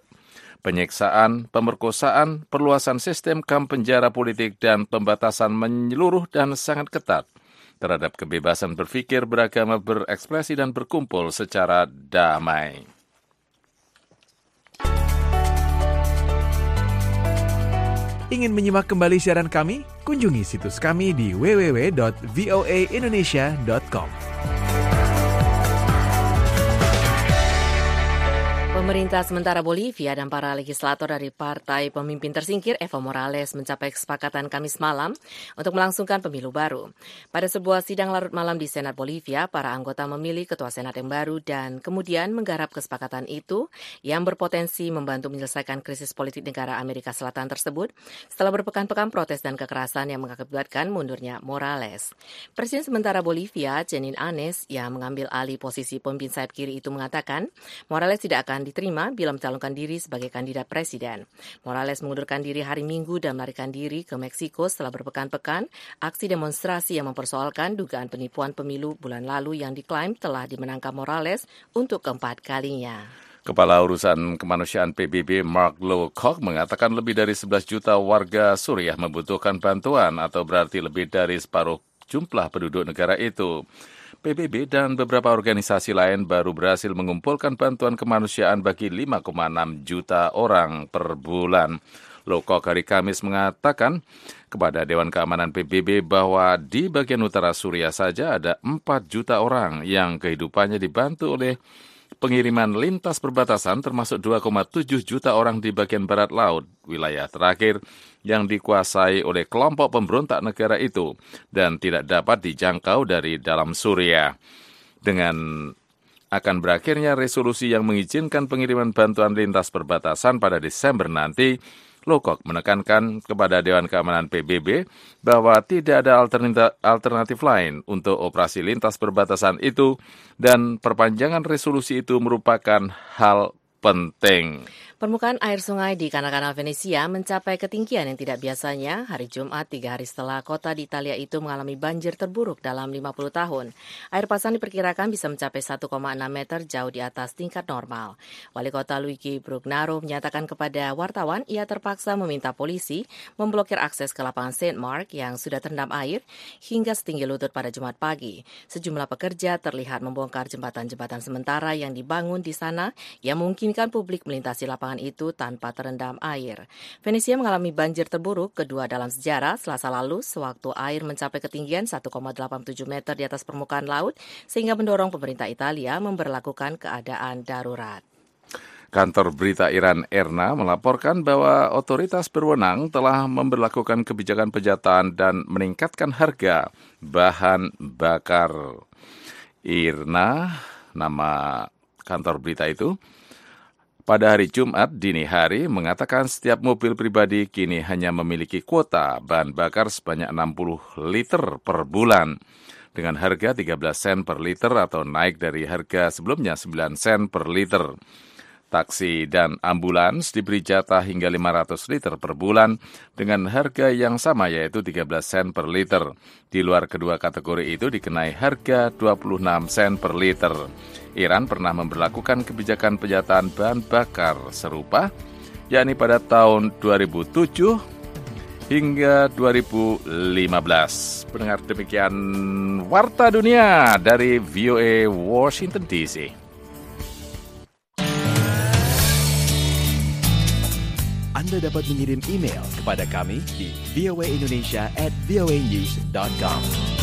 penyiksaan, pemerkosaan, perluasan sistem kamp penjara politik, dan pembatasan menyeluruh dan sangat ketat terhadap kebebasan berpikir, beragama, berekspresi, dan berkumpul secara damai. Ingin menyimak kembali siaran kami? Kunjungi situs kami di w w w dot v o a indonesia dot com. Pemerintah sementara Bolivia dan para legislator dari partai pemimpin tersingkir Evo Morales mencapai kesepakatan Kamis malam untuk melangsungkan pemilu baru. Pada sebuah sidang larut malam di Senat Bolivia, para anggota memilih ketua Senat yang baru dan kemudian menggarap kesepakatan itu yang berpotensi membantu menyelesaikan krisis politik negara Amerika Selatan tersebut setelah berpekan-pekan protes dan kekerasan yang mengakibatkan mundurnya Morales. Presiden sementara Bolivia, Jeanine Áñez, yang mengambil alih posisi pemimpin sayap kiri itu mengatakan Morales tidak akan diterima bila mencalonkan diri sebagai kandidat presiden. Morales mengundurkan diri hari Minggu dan melarikan diri ke Meksiko setelah berpekan-pekan aksi demonstrasi yang mempersoalkan dugaan penipuan pemilu bulan lalu yang diklaim telah dimenangkan Morales untuk keempat kalinya. Kepala Urusan Kemanusiaan P B B Mark Lowcock mengatakan lebih dari sebelas juta warga Suriah membutuhkan bantuan atau berarti lebih dari separuh jumlah penduduk negara itu. P B B dan beberapa organisasi lain baru berhasil mengumpulkan bantuan kemanusiaan bagi lima koma enam juta orang per bulan. Lowcock hari Kamis mengatakan kepada Dewan Keamanan P B B bahwa di bagian utara Suriah saja ada empat juta orang yang kehidupannya dibantu oleh pengiriman lintas perbatasan, termasuk dua koma tujuh juta orang di bagian barat laut, wilayah terakhir yang dikuasai oleh kelompok pemberontak negara itu dan tidak dapat dijangkau dari dalam Suriah. Dengan akan berakhirnya resolusi yang mengizinkan pengiriman bantuan lintas perbatasan pada Desember nanti, Lowcock menekankan kepada Dewan Keamanan P B B bahwa tidak ada alternatif lain untuk operasi lintas perbatasan itu dan perpanjangan resolusi itu merupakan hal penting. Permukaan air sungai di kanal-kanal Venesia mencapai ketinggian yang tidak biasanya hari Jumat tiga hari setelah kota di Italia itu mengalami banjir terburuk dalam lima puluh tahun. Air pasang diperkirakan bisa mencapai satu koma enam meter jauh di atas tingkat normal. Wali kota Luigi Brugnaro menyatakan kepada wartawan ia terpaksa meminta polisi memblokir akses ke lapangan Saint Mark yang sudah terendam air hingga setinggi lutut pada Jumat pagi. Sejumlah pekerja terlihat membongkar jembatan-jembatan sementara yang dibangun di sana yang memungkinkan publik melintasi lapangan itu tanpa terendam air. Venesia mengalami banjir terburuk kedua dalam sejarah Selasa lalu sewaktu air mencapai ketinggian satu koma delapan tujuh meter di atas permukaan laut sehingga mendorong pemerintah Italia memberlakukan keadaan darurat. Kantor berita Iran I R N A melaporkan bahwa otoritas berwenang telah memberlakukan kebijakan penjataan dan meningkatkan harga bahan bakar. I R N A, nama kantor berita itu, pada hari Jumat dini hari mengatakan setiap mobil pribadi kini hanya memiliki kuota bahan bakar sebanyak enam puluh liter per bulan dengan harga tiga belas sen per liter atau naik dari harga sebelumnya sembilan sen per liter. Taksi dan ambulans diberi jatah hingga lima ratus liter per bulan dengan harga yang sama yaitu tiga belas sen per liter. Di luar kedua kategori itu dikenai harga dua puluh enam sen per liter. Iran pernah memberlakukan kebijakan penjataan bahan bakar serupa, yakni pada tahun dua ribu tujuh hingga dua ribu lima belas. Pendengar, demikian Warta Dunia dari V O A Washington D C. Anda dapat mengirim email kepada kami di voaindonesia at voanews dot com.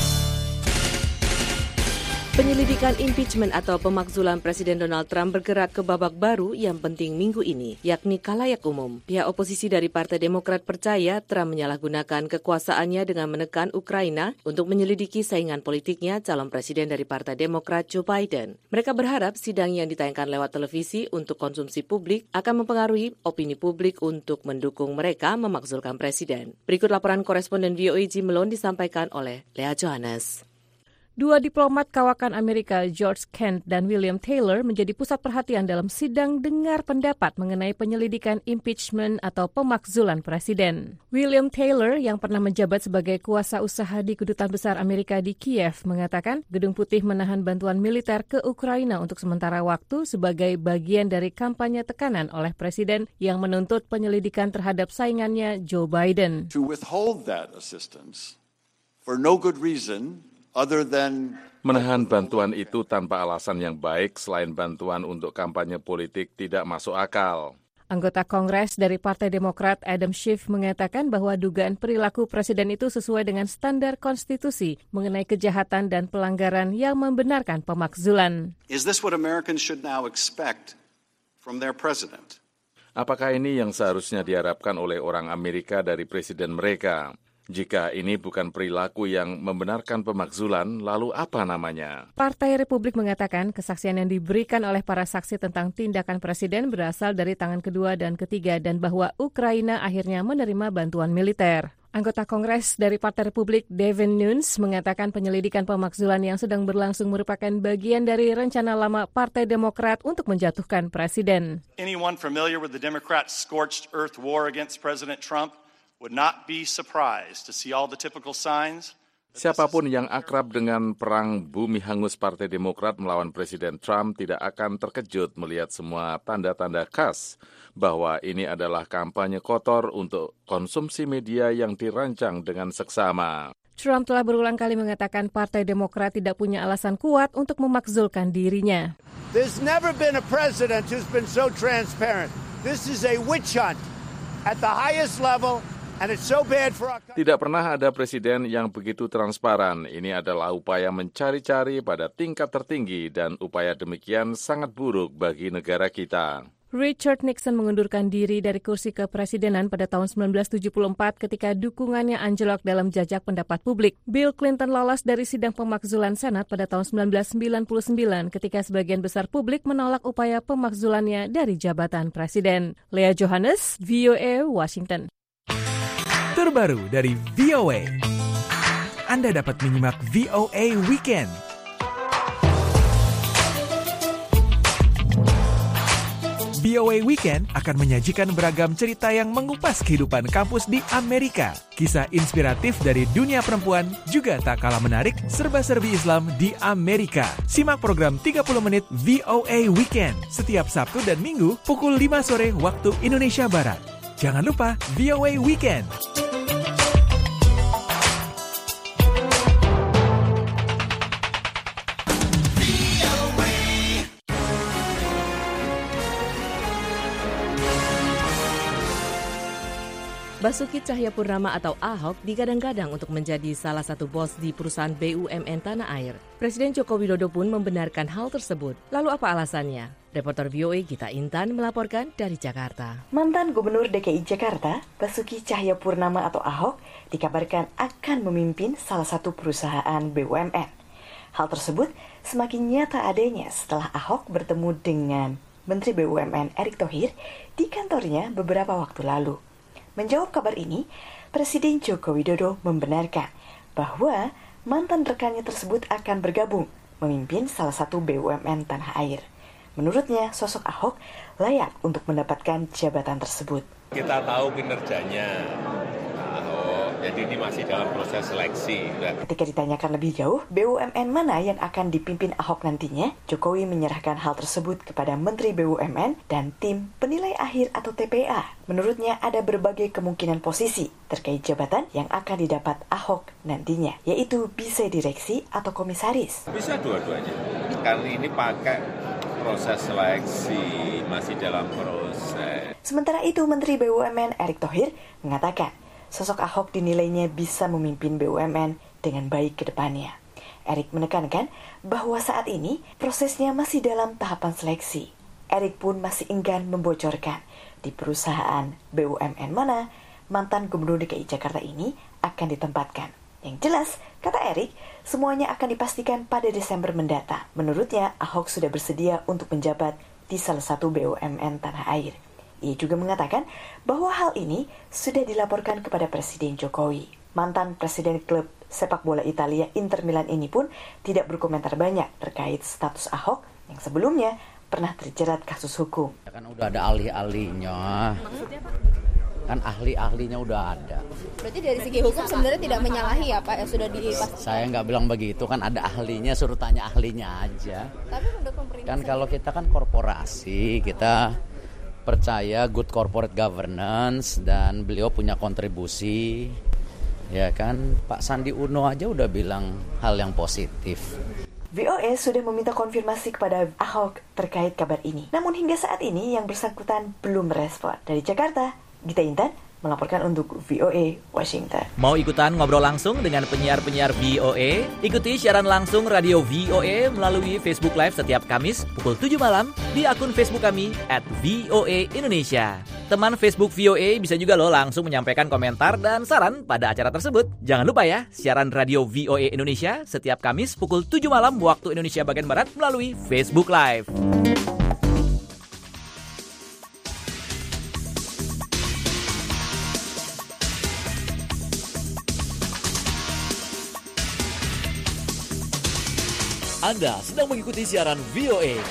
Penyelidikan impeachment atau pemakzulan Presiden Donald Trump bergerak ke babak baru yang penting minggu ini, yakni khalayak umum. Pihak oposisi dari Partai Demokrat percaya Trump menyalahgunakan kekuasaannya dengan menekan Ukraina untuk menyelidiki saingan politiknya calon presiden dari Partai Demokrat Joe Biden. Mereka berharap sidang yang ditayangkan lewat televisi untuk konsumsi publik akan mempengaruhi opini publik untuk mendukung mereka memakzulkan presiden. Berikut laporan koresponden V O A Jim Malone disampaikan oleh Lea Johannes. Dua diplomat kawakan Amerika George Kent dan William Taylor menjadi pusat perhatian dalam sidang dengar pendapat mengenai penyelidikan impeachment atau pemakzulan presiden. William Taylor yang pernah menjabat sebagai kuasa usaha di Kedutaan Besar Amerika di Kiev mengatakan Gedung Putih menahan bantuan militer ke Ukraina untuk sementara waktu sebagai bagian dari kampanye tekanan oleh presiden yang menuntut penyelidikan terhadap saingannya Joe Biden. To withhold that assistance for no good reason other than menahan bantuan itu tanpa alasan yang baik selain bantuan untuk kampanye politik tidak masuk akal. Anggota Kongres dari Partai Demokrat Adam Schiff mengatakan bahwa dugaan perilaku presiden itu sesuai dengan standar konstitusi mengenai kejahatan dan pelanggaran yang membenarkan pemakzulan. Is this what Americans should now expect from their president? Apakah ini yang seharusnya diharapkan oleh orang Amerika dari presiden mereka? Jika ini bukan perilaku yang membenarkan pemakzulan, lalu apa namanya? Partai Republik mengatakan kesaksian yang diberikan oleh para saksi tentang tindakan presiden berasal dari tangan kedua dan ketiga dan bahwa Ukraina akhirnya menerima bantuan militer. Anggota Kongres dari Partai Republik Devin Nunes mengatakan penyelidikan pemakzulan yang sedang berlangsung merupakan bagian dari rencana lama Partai Demokrat untuk menjatuhkan Presiden. Anyone familiar with the Democrats' scorched earth war against President Trump would not be surprised to see all the typical signs. Siapapun yang akrab dengan perang bumi hangus Partai Demokrat melawan Presiden Trump tidak akan terkejut melihat semua tanda-tanda khas bahwa ini adalah kampanye kotor untuk konsumsi media yang dirancang dengan seksama. Trump telah berulang kali mengatakan Partai Demokrat tidak punya alasan kuat untuk memakzulkan dirinya. There's never been a president who's been so transparent. This is a witch hunt at the highest level. Tidak pernah ada presiden yang begitu transparan. Ini adalah upaya mencari-cari pada tingkat tertinggi dan upaya demikian sangat buruk bagi negara kita. Richard Nixon mengundurkan diri dari kursi kepresidenan pada tahun sembilan belas tujuh puluh empat ketika dukungannya anjlok dalam jajak pendapat publik. Bill Clinton lolos dari sidang pemakzulan Senat pada tahun sembilan belas sembilan puluh sembilan ketika sebagian besar publik menolak upaya pemakzulannya dari jabatan presiden. Leah Johannes, V O A, Washington. Terbaru dari V O A. Anda dapat menyimak V O A Weekend. V O A Weekend akan menyajikan beragam cerita yang mengupas kehidupan kampus di Amerika. Kisah inspiratif dari dunia perempuan juga tak kalah menarik serba-serbi Islam di Amerika. Simak program tiga puluh menit V O A Weekend setiap Sabtu dan Minggu pukul lima sore waktu Indonesia Barat. Jangan lupa V O A Weekend. Basuki Cahayapurnama atau Ahok digadang-gadang untuk menjadi salah satu bos di perusahaan B U M N tanah air. Presiden Joko Widodo pun membenarkan hal tersebut. Lalu apa alasannya? Reporter V O A Gita Intan melaporkan dari Jakarta. Mantan Gubernur D K I Jakarta, Basuki Cahayapurnama atau Ahok, dikabarkan akan memimpin salah satu perusahaan B U M N. Hal tersebut semakin nyata adanya setelah Ahok bertemu dengan Menteri B U M N Erick Thohir di kantornya beberapa waktu lalu. Menjawab kabar ini, Presiden Joko Widodo membenarkan bahwa mantan rekannya tersebut akan bergabung memimpin salah satu B U M N tanah air. Menurutnya, sosok Ahok layak untuk mendapatkan jabatan tersebut. Kita tahu kinerjanya Ahok, jadi ini masih dalam proses seleksi. Ketika ditanyakan lebih jauh, B U M N mana yang akan dipimpin Ahok nantinya, Jokowi menyerahkan hal tersebut kepada Menteri B U M N dan tim penilai akhir atau T P A. Menurutnya ada berbagai kemungkinan posisi terkait jabatan yang akan didapat Ahok nantinya, yaitu bisa direksi atau komisaris. Bisa dua-duanya. Kan ini pakai proses seleksi, masih dalam proses. Sementara itu, Menteri B U M N Erick Thohir mengatakan sosok Ahok dinilainya bisa memimpin B U M N dengan baik ke depannya. Erick menekankan bahwa saat ini prosesnya masih dalam tahapan seleksi. Erick pun masih enggan membocorkan di perusahaan B U M N mana mantan Gubernur D K I Jakarta ini akan ditempatkan. Yang jelas, kata Erick, semuanya akan dipastikan pada Desember mendatang. Menurutnya, Ahok sudah bersedia untuk menjabat di salah satu B U M N tanah air. Ia juga mengatakan bahwa hal ini sudah dilaporkan kepada Presiden Jokowi. Mantan Presiden klub sepak bola Italia Inter Milan ini pun tidak berkomentar banyak terkait status Ahok yang sebelumnya pernah terjerat kasus hukum. Kan udah ada ahli-ahlinya. Maksudnya Pak? Kan ahli-ahlinya udah ada. Berarti dari segi hukum sebenarnya tidak menyalahi ya Pak, yang sudah dipastikan. Saya nggak bilang begitu, kan ada ahlinya, suruh tanya ahlinya aja. Tapi menurut pemerintah kan kalau kita kan korporasi, kita percaya good corporate governance dan beliau punya kontribusi. Ya kan, Pak Sandi Uno aja udah bilang hal yang positif. V O A sudah meminta konfirmasi kepada Ahok terkait kabar ini. Namun hingga saat ini yang bersangkutan belum merespon. Dari Jakarta, Gita Intan melaporkan untuk V O A Washington. Mau ikutan ngobrol langsung dengan penyiar-penyiar V O A? Ikuti siaran langsung radio V O A melalui Facebook Live setiap Kamis pukul tujuh malam di akun Facebook kami at V O A Indonesia. Teman Facebook V O A bisa juga loh langsung menyampaikan komentar dan saran pada acara tersebut. Jangan lupa ya, siaran radio V O A Indonesia setiap Kamis pukul tujuh malam waktu Indonesia bagian Barat melalui Facebook Live. Anda sedang mengikuti siaran V O A.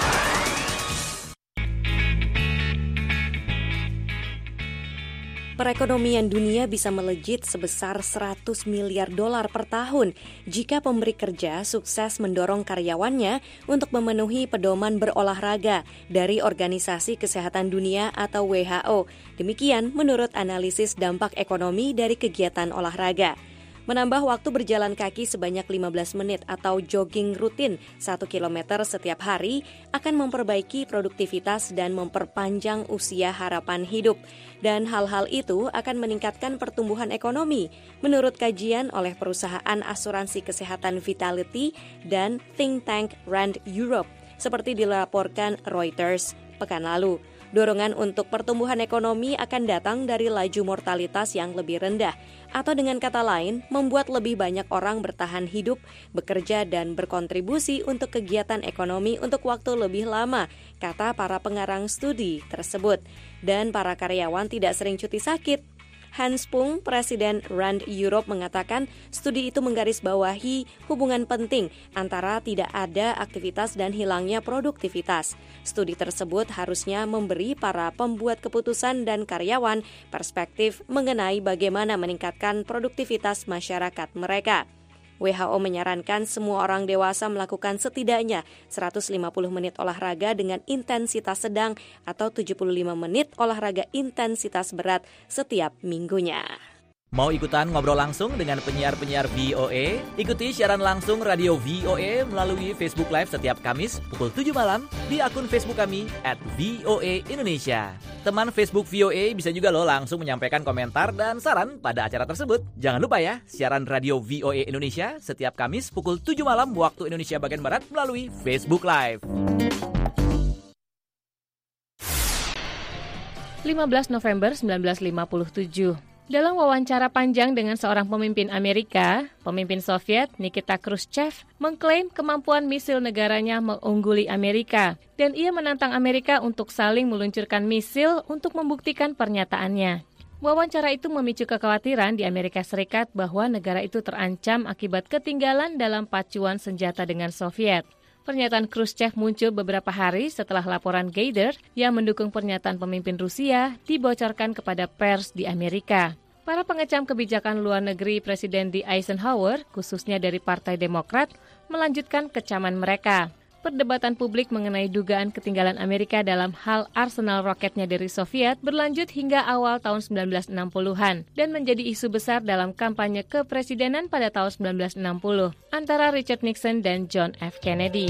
Perekonomian dunia bisa melejit sebesar seratus miliar dolar per tahun jika pemberi kerja sukses mendorong karyawannya untuk memenuhi pedoman berolahraga dari Organisasi Kesehatan Dunia atau W H O. Demikian menurut analisis dampak ekonomi dari kegiatan olahraga. Menambah waktu berjalan kaki sebanyak lima belas menit atau jogging rutin satu kilometer setiap hari akan memperbaiki produktivitas dan memperpanjang usia harapan hidup. Dan hal-hal itu akan meningkatkan pertumbuhan ekonomi menurut kajian oleh perusahaan asuransi kesehatan Vitality dan think tank Rand Europe, seperti dilaporkan Reuters pekan lalu. Dorongan untuk pertumbuhan ekonomi akan datang dari laju mortalitas yang lebih rendah, atau dengan kata lain, membuat lebih banyak orang bertahan hidup, bekerja, dan berkontribusi untuk kegiatan ekonomi untuk waktu lebih lama, kata para pengarang studi tersebut. Dan para karyawan tidak sering cuti sakit. Hans Pung, Presiden Rand Europe, mengatakan studi itu menggarisbawahi hubungan penting antara tidak ada aktivitas dan hilangnya produktivitas. Studi tersebut harusnya memberi para pembuat keputusan dan karyawan perspektif mengenai bagaimana meningkatkan produktivitas masyarakat mereka. W H O menyarankan semua orang dewasa melakukan setidaknya seratus lima puluh menit olahraga dengan intensitas sedang atau tujuh puluh lima menit olahraga intensitas berat setiap minggunya. Mau ikutan ngobrol langsung dengan penyiar-penyiar V O A? Ikuti siaran langsung radio V O A melalui Facebook Live setiap Kamis pukul tujuh malam di akun Facebook kami at V O A Indonesia. Teman Facebook V O A bisa juga loh langsung menyampaikan komentar dan saran pada acara tersebut. Jangan lupa ya, siaran radio V O A Indonesia setiap Kamis pukul tujuh malam waktu Indonesia bagian Barat melalui Facebook Live. lima belas November seribu sembilan ratus lima puluh tujuh. Dalam wawancara panjang dengan seorang pemimpin Amerika, pemimpin Soviet Nikita Khrushchev mengklaim kemampuan misil negaranya mengungguli Amerika, dan ia menantang Amerika untuk saling meluncurkan misil untuk membuktikan pernyataannya. Wawancara itu memicu kekhawatiran di Amerika Serikat bahwa negara itu terancam akibat ketinggalan dalam pacuan senjata dengan Soviet. Pernyataan Khrushchev muncul beberapa hari setelah laporan Gator yang mendukung pernyataan pemimpin Rusia dibocorkan kepada pers di Amerika. Para pengecam kebijakan luar negeri Presiden D. Eisenhower, khususnya dari Partai Demokrat, melanjutkan kecaman mereka. Perdebatan publik mengenai dugaan ketinggalan Amerika dalam hal arsenal roketnya dari Soviet berlanjut hingga awal tahun sembilan belas enam puluhan dan menjadi isu besar dalam kampanye kepresidenan pada tahun sembilan belas enam puluh antara Richard Nixon dan John F. Kennedy.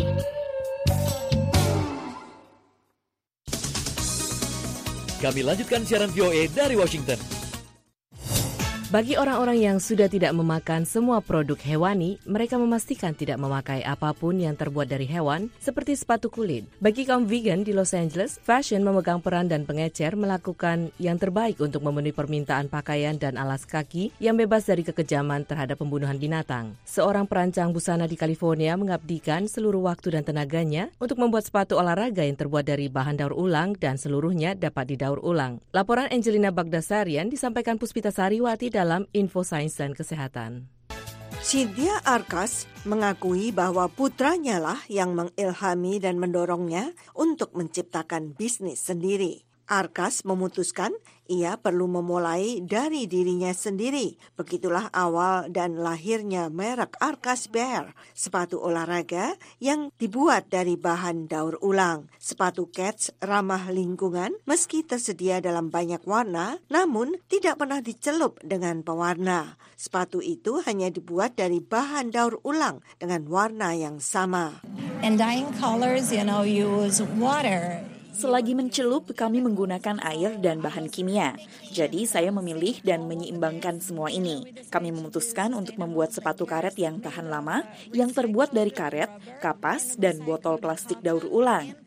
Kami lanjutkan siaran V O A dari Washington. Bagi orang-orang yang sudah tidak memakan semua produk hewani, mereka memastikan tidak memakai apapun yang terbuat dari hewan, seperti sepatu kulit. Bagi kaum vegan di Los Angeles, fashion memegang peran dan pengecer melakukan yang terbaik untuk memenuhi permintaan pakaian dan alas kaki yang bebas dari kekejaman terhadap pembunuhan binatang. Seorang perancang busana di California mengabdikan seluruh waktu dan tenaganya untuk membuat sepatu olahraga yang terbuat dari bahan daur ulang dan seluruhnya dapat didaur ulang. Laporan Angelina Bagdasarian disampaikan Puspita Sariwati dalam dalam Info Sains dan Kesehatan. Cynthia Arkas mengakui bahwa putranya lah yang mengilhami dan mendorongnya untuk menciptakan bisnis sendiri. Arkas memutuskan ia perlu memulai dari dirinya sendiri. Begitulah awal dan lahirnya merek Arkas Bear, sepatu olahraga yang dibuat dari bahan daur ulang. Sepatu kets ramah lingkungan meski tersedia dalam banyak warna, namun tidak pernah dicelup dengan pewarna. Sepatu itu hanya dibuat dari bahan daur ulang dengan warna yang sama. And dyeing colors, you know, use water. Selagi mencelup, kami menggunakan air dan bahan kimia. Jadi saya memilih dan menyeimbangkan semua ini. Kami memutuskan untuk membuat sepatu karet yang tahan lama, yang terbuat dari karet, kapas, dan botol plastik daur ulang.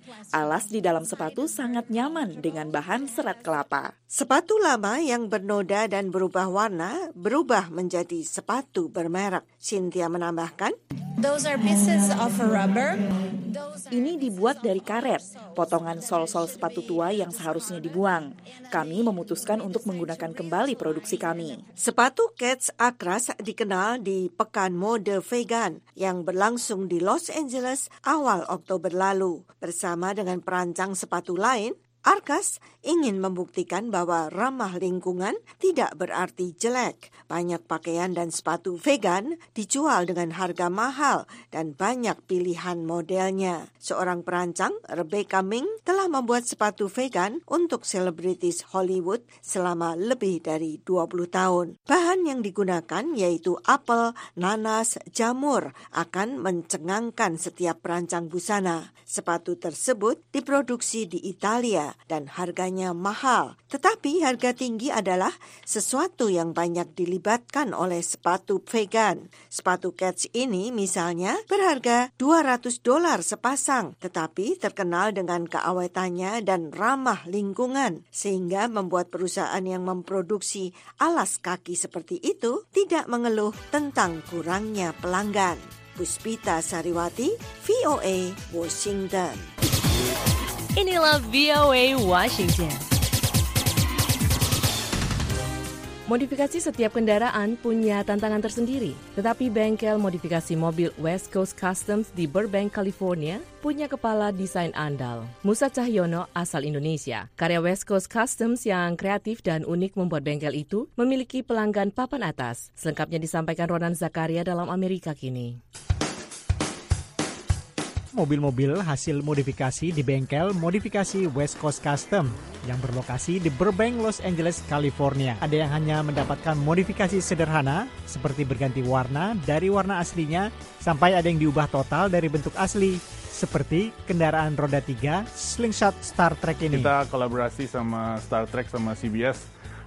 Alas di dalam sepatu sangat nyaman dengan bahan serat kelapa. Sepatu lama yang bernoda dan berubah warna berubah menjadi sepatu bermerek. Cynthia menambahkan, Those are pieces of rubber. Ini dibuat dari karet, potongan sol-sol sepatu tua yang seharusnya dibuang. Kami memutuskan untuk menggunakan kembali produksi kami. Sepatu Keds Acras dikenal di Pekan Mode Vegan yang berlangsung di Los Angeles awal Oktober lalu. Bersama dengan perancang sepatu lain, Arkas ingin membuktikan bahwa ramah lingkungan tidak berarti jelek. Banyak pakaian dan sepatu vegan dijual dengan harga mahal dan banyak pilihan modelnya. Seorang perancang, Rebecca Ming, telah membuat sepatu vegan untuk selebritis Hollywood selama lebih dari dua puluh tahun. Bahan yang digunakan yaitu apel, nanas, jamur akan mencengangkan setiap perancang busana. Sepatu tersebut diproduksi di Italia dan harganya mahal. Tetapi harga tinggi adalah sesuatu yang banyak dilibatkan oleh sepatu vegan. Sepatu Keds ini misalnya berharga dua ratus dolar sepasang, tetapi terkenal dengan keawetannya dan ramah lingkungan, sehingga membuat perusahaan yang memproduksi alas kaki seperti itu tidak mengeluh tentang kurangnya pelanggan. Puspita Sariwati, V O A, Washington. Inilah V O A Washington. Modifikasi setiap kendaraan punya tantangan tersendiri, tetapi bengkel modifikasi mobil West Coast Customs di Burbank, California punya kepala desain andal, Musa Cahyono asal Indonesia. Karya West Coast Customs yang kreatif dan unik membuat bengkel itu memiliki pelanggan papan atas. Selengkapnya disampaikan Ronan Zakaria dalam Amerika Kini. Mobil-mobil hasil modifikasi di bengkel modifikasi West Coast Custom yang berlokasi di Burbank, Los Angeles, California. Ada yang hanya mendapatkan modifikasi sederhana seperti berganti warna dari warna aslinya sampai ada yang diubah total dari bentuk asli seperti kendaraan roda tiga Slingshot Star Trek ini. Kita kolaborasi sama Star Trek sama C B S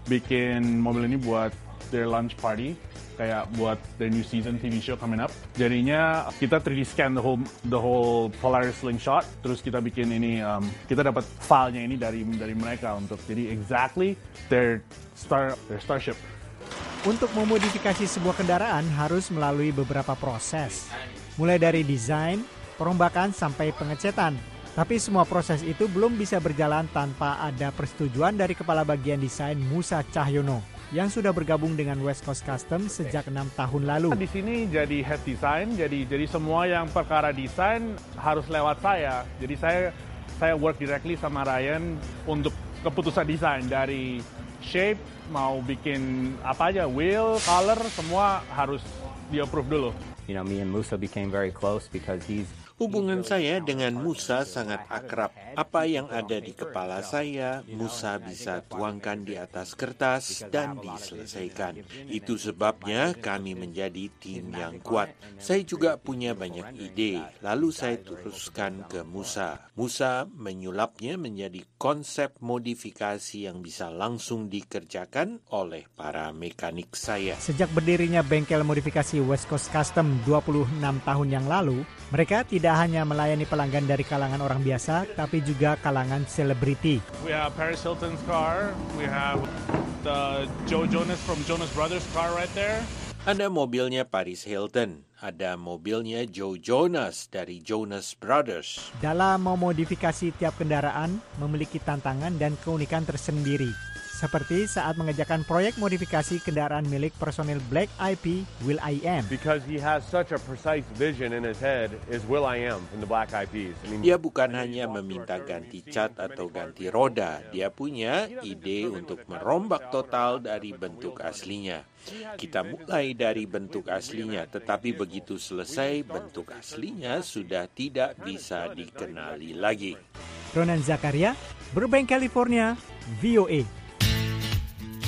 bikin mobil ini buat their launch party. Kayak buat the new season T V show coming up. Jadinya kita three D scan the whole the whole Polaris Slingshot, terus kita bikin ini, um, kita dapat filenya ini dari dari mereka untuk jadi exactly their star their starship. Untuk memodifikasi sebuah kendaraan harus melalui beberapa proses, mulai dari desain, perombakan sampai pengecetan. Tapi semua proses itu belum bisa berjalan tanpa ada persetujuan dari Kepala Bagian Desain Musa Cahyono yang sudah bergabung dengan West Coast Custom sejak enam tahun lalu. Di sini jadi head design, jadi jadi semua yang perkara desain harus lewat saya. Jadi saya saya work directly sama Ryan untuk keputusan desain dari shape, mau bikin apa aja, wheel, color, semua harus di-approve dulu. You know, me and Musa became very close because he's Hubungan saya dengan Musa sangat akrab. Apa yang ada di kepala saya, Musa bisa tuangkan di atas kertas dan diselesaikan. Itu sebabnya kami menjadi tim yang kuat. Saya juga punya banyak ide, lalu saya teruskan ke Musa. Musa menyulapnya menjadi konsep modifikasi yang bisa langsung dikerjakan oleh para mekanik saya. Sejak berdirinya bengkel modifikasi West Coast Custom dua puluh enam tahun yang lalu, mereka tidak hanya melayani pelanggan dari kalangan orang biasa, tapi juga kalangan selebriti. We have Paris Hilton's car, we have the Joe Jonas from Jonas Brothers car right there. Ada mobilnya Paris Hilton, ada mobilnya Joe Jonas dari Jonas Brothers. Dalam memodifikasi tiap kendaraan memiliki tantangan dan keunikan tersendiri. Seperti saat mengerjakan proyek modifikasi kendaraan milik personil Black Eyed Peas, will.i.am. Because he has such a precise vision in his head is will.i.am from the Black Eyed Peas. I mean, dia bukan hanya meminta ganti cat atau ganti roda, dia punya ide untuk merombak total dari bentuk aslinya. Kita mulai dari bentuk aslinya, tetapi begitu selesai, bentuk aslinya sudah tidak bisa dikenali lagi. Ronan Zakaria, Burbank, California, V O A.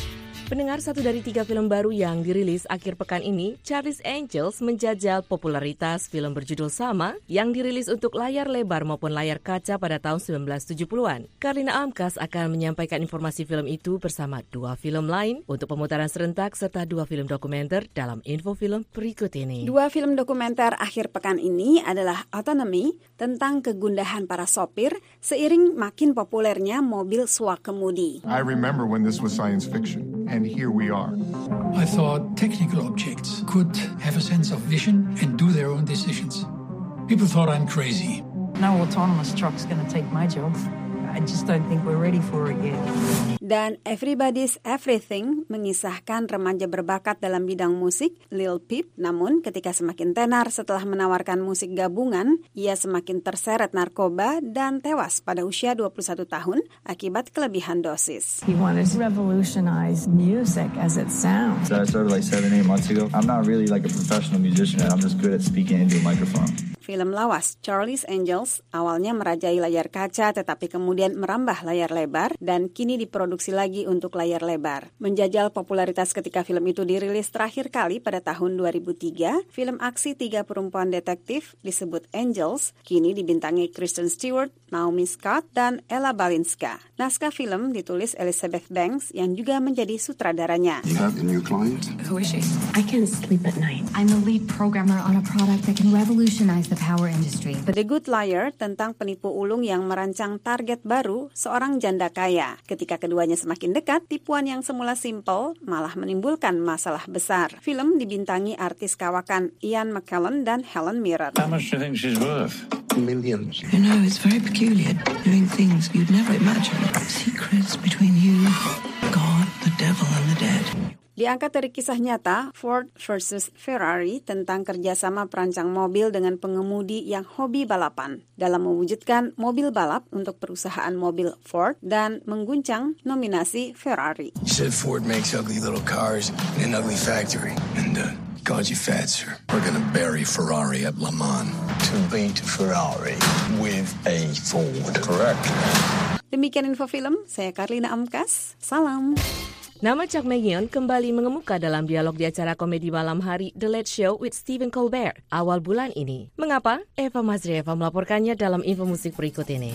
Pendengar, satu dari tiga film baru yang dirilis akhir pekan ini, Charlie's Angels, menjajal popularitas film berjudul sama yang dirilis untuk layar lebar maupun layar kaca pada tahun sembilan belas tujuh puluhan. Karlina Amkas akan menyampaikan informasi film itu bersama dua film lain untuk pemutaran serentak serta dua film dokumenter dalam info film berikut ini. Dua film dokumenter akhir pekan ini adalah Autonomy tentang kegundahan para sopir seiring makin populernya mobil swakemudi. I remember when this was science fiction. And here we are. I thought technical objects could have a sense of vision and do their own decisions. People thought I'm crazy. No autonomous truck's going to take my job. I just don't think we're ready for it yet. Dan Everybody's Everything mengisahkan remaja berbakat dalam bidang musik, Lil Peep. Namun ketika semakin tenar setelah menawarkan musik gabungan, ia semakin terseret narkoba dan tewas pada usia dua puluh satu tahun akibat kelebihan dosis. He wanted to revolutionize music as it sounds. So I started like seven, eight months ago. I'm not really like a professional musician. I'm just good at speaking into a microphone. Film lawas Charlie's Angels awalnya merajai layar kaca tetapi kemudian merambah layar lebar dan kini diproduksi lagi untuk layar lebar. Menjajal popularitas ketika film itu dirilis terakhir kali pada tahun dua ribu tiga, film aksi tiga perempuan detektif disebut Angels kini dibintangi Kristen Stewart, Naomi Scott, dan Ella Balinska. Naskah film ditulis Elizabeth Banks yang juga menjadi sutradaranya. You have a new client? Who is she? I can't sleep at night. I'm the lead programmer on a product that can revolutionize the power industry. The Good Liar tentang penipu ulung yang merancang target baru, seorang janda kaya. Ketika keduanya semakin dekat, tipuan yang semula simpel malah menimbulkan masalah besar. Film dibintangi artis kawakan Ian McKellen dan Helen Mirren. How much do you think she's worth? Millions. You know, it's very peculiar, doing things you'd never imagine. Secrets between you, God, the devil, and the dead. Diangkat dari kisah nyata Ford versus Ferrari tentang kerjasama perancang mobil dengan pengemudi yang hobi balapan dalam mewujudkan mobil balap untuk perusahaan mobil Ford dan mengguncang nominasi Ferrari. You said Ford makes ugly little cars in an ugly factory, and uh, God, you fat, sir. We're gonna bury Ferrari at Le Mans to beat Ferrari with a Ford. Correct. Demikian info film, saya Karlina Amkas. Salam. Nama Chuck Mangione kembali mengemuka dalam dialog di acara komedi malam hari The Late Show with Stephen Colbert awal bulan ini. Mengapa? Eva Mazrieva melaporkannya dalam info musik berikut ini.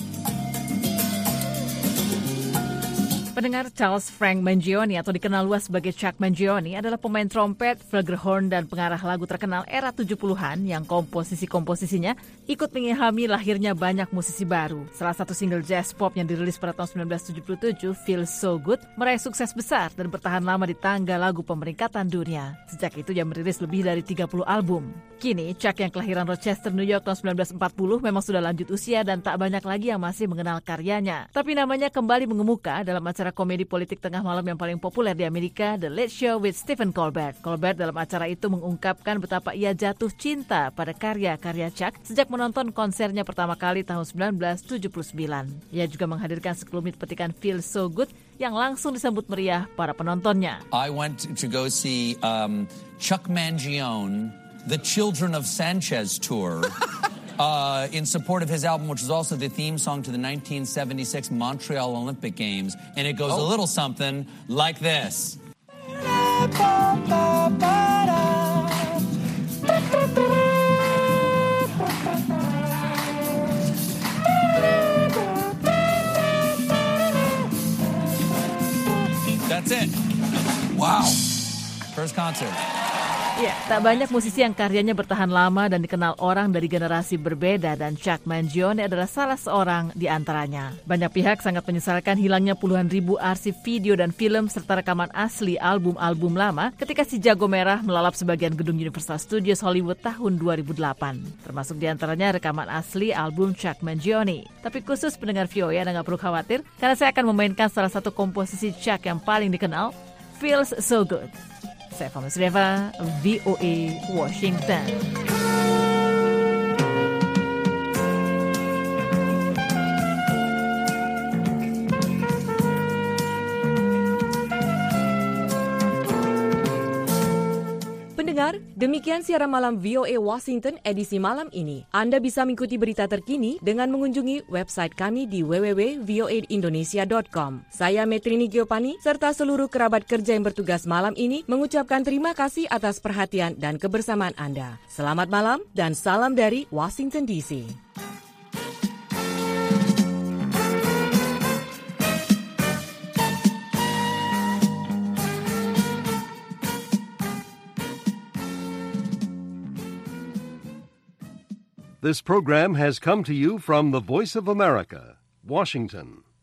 Pendengar, Charles Frank Mangione atau dikenal luas sebagai Chuck Mangione adalah pemain trompet, flugelhorn, dan pengarah lagu terkenal era tujuh puluhan yang komposisi-komposisinya ikut mengilhami lahirnya banyak musisi baru. Salah satu single jazz pop yang dirilis pada tahun sembilan belas tujuh puluh tujuh, Feels So Good, meraih sukses besar dan bertahan lama di tangga lagu pemeringkatan dunia. Sejak itu ia merilis lebih dari tiga puluh album. Kini, Chuck yang kelahiran Rochester, New York tahun sembilan belas empat puluh memang sudah lanjut usia dan tak banyak lagi yang masih mengenal karyanya. Tapi namanya kembali mengemuka dalam acara komedi politik tengah malam yang paling populer di Amerika, The Late Show with Stephen Colbert. Colbert dalam acara itu mengungkapkan betapa ia jatuh cinta pada karya-karya Chuck sejak menonton konsernya pertama kali tahun sembilan belas tujuh puluh sembilan. Ia juga menghadirkan sekelumit petikan Feel So Good yang langsung disambut meriah para penontonnya. I went to go see um, Chuck Mangione, The Children of Sanchez tour. Uh, in support of his album, which was also the theme song to the nineteen seventy-six Montreal Olympic Games. And it goes oh. a little something like this. That's it. Wow. First concert. Ya, tak banyak musisi yang karyanya bertahan lama dan dikenal orang dari generasi berbeda dan Chuck Mangione adalah salah seorang di antaranya. Banyak pihak sangat menyesalkan hilangnya puluhan ribu arsip video dan film serta rekaman asli album-album lama ketika si jago merah melalap sebagian gedung Universal Studios Hollywood tahun dua ribu delapan. Termasuk di antaranya rekaman asli album Chuck Mangione. Tapi khusus pendengar V O A, Anda nggak perlu khawatir karena saya akan memainkan salah satu komposisi Chuck yang paling dikenal, Feels So Good. Saya Eva Mazrieva, V O A Washington. Pendengar, pendengar, demikian siaran malam V O A Washington edisi malam ini. Anda bisa mengikuti berita terkini dengan mengunjungi website kami di w w w titik v o a indonesia dot com. Saya Metrini Giopani serta seluruh kerabat kerja yang bertugas malam ini mengucapkan terima kasih atas perhatian dan kebersamaan Anda. Selamat malam dan salam dari Washington D C. This program has come to you from the Voice of America, Washington.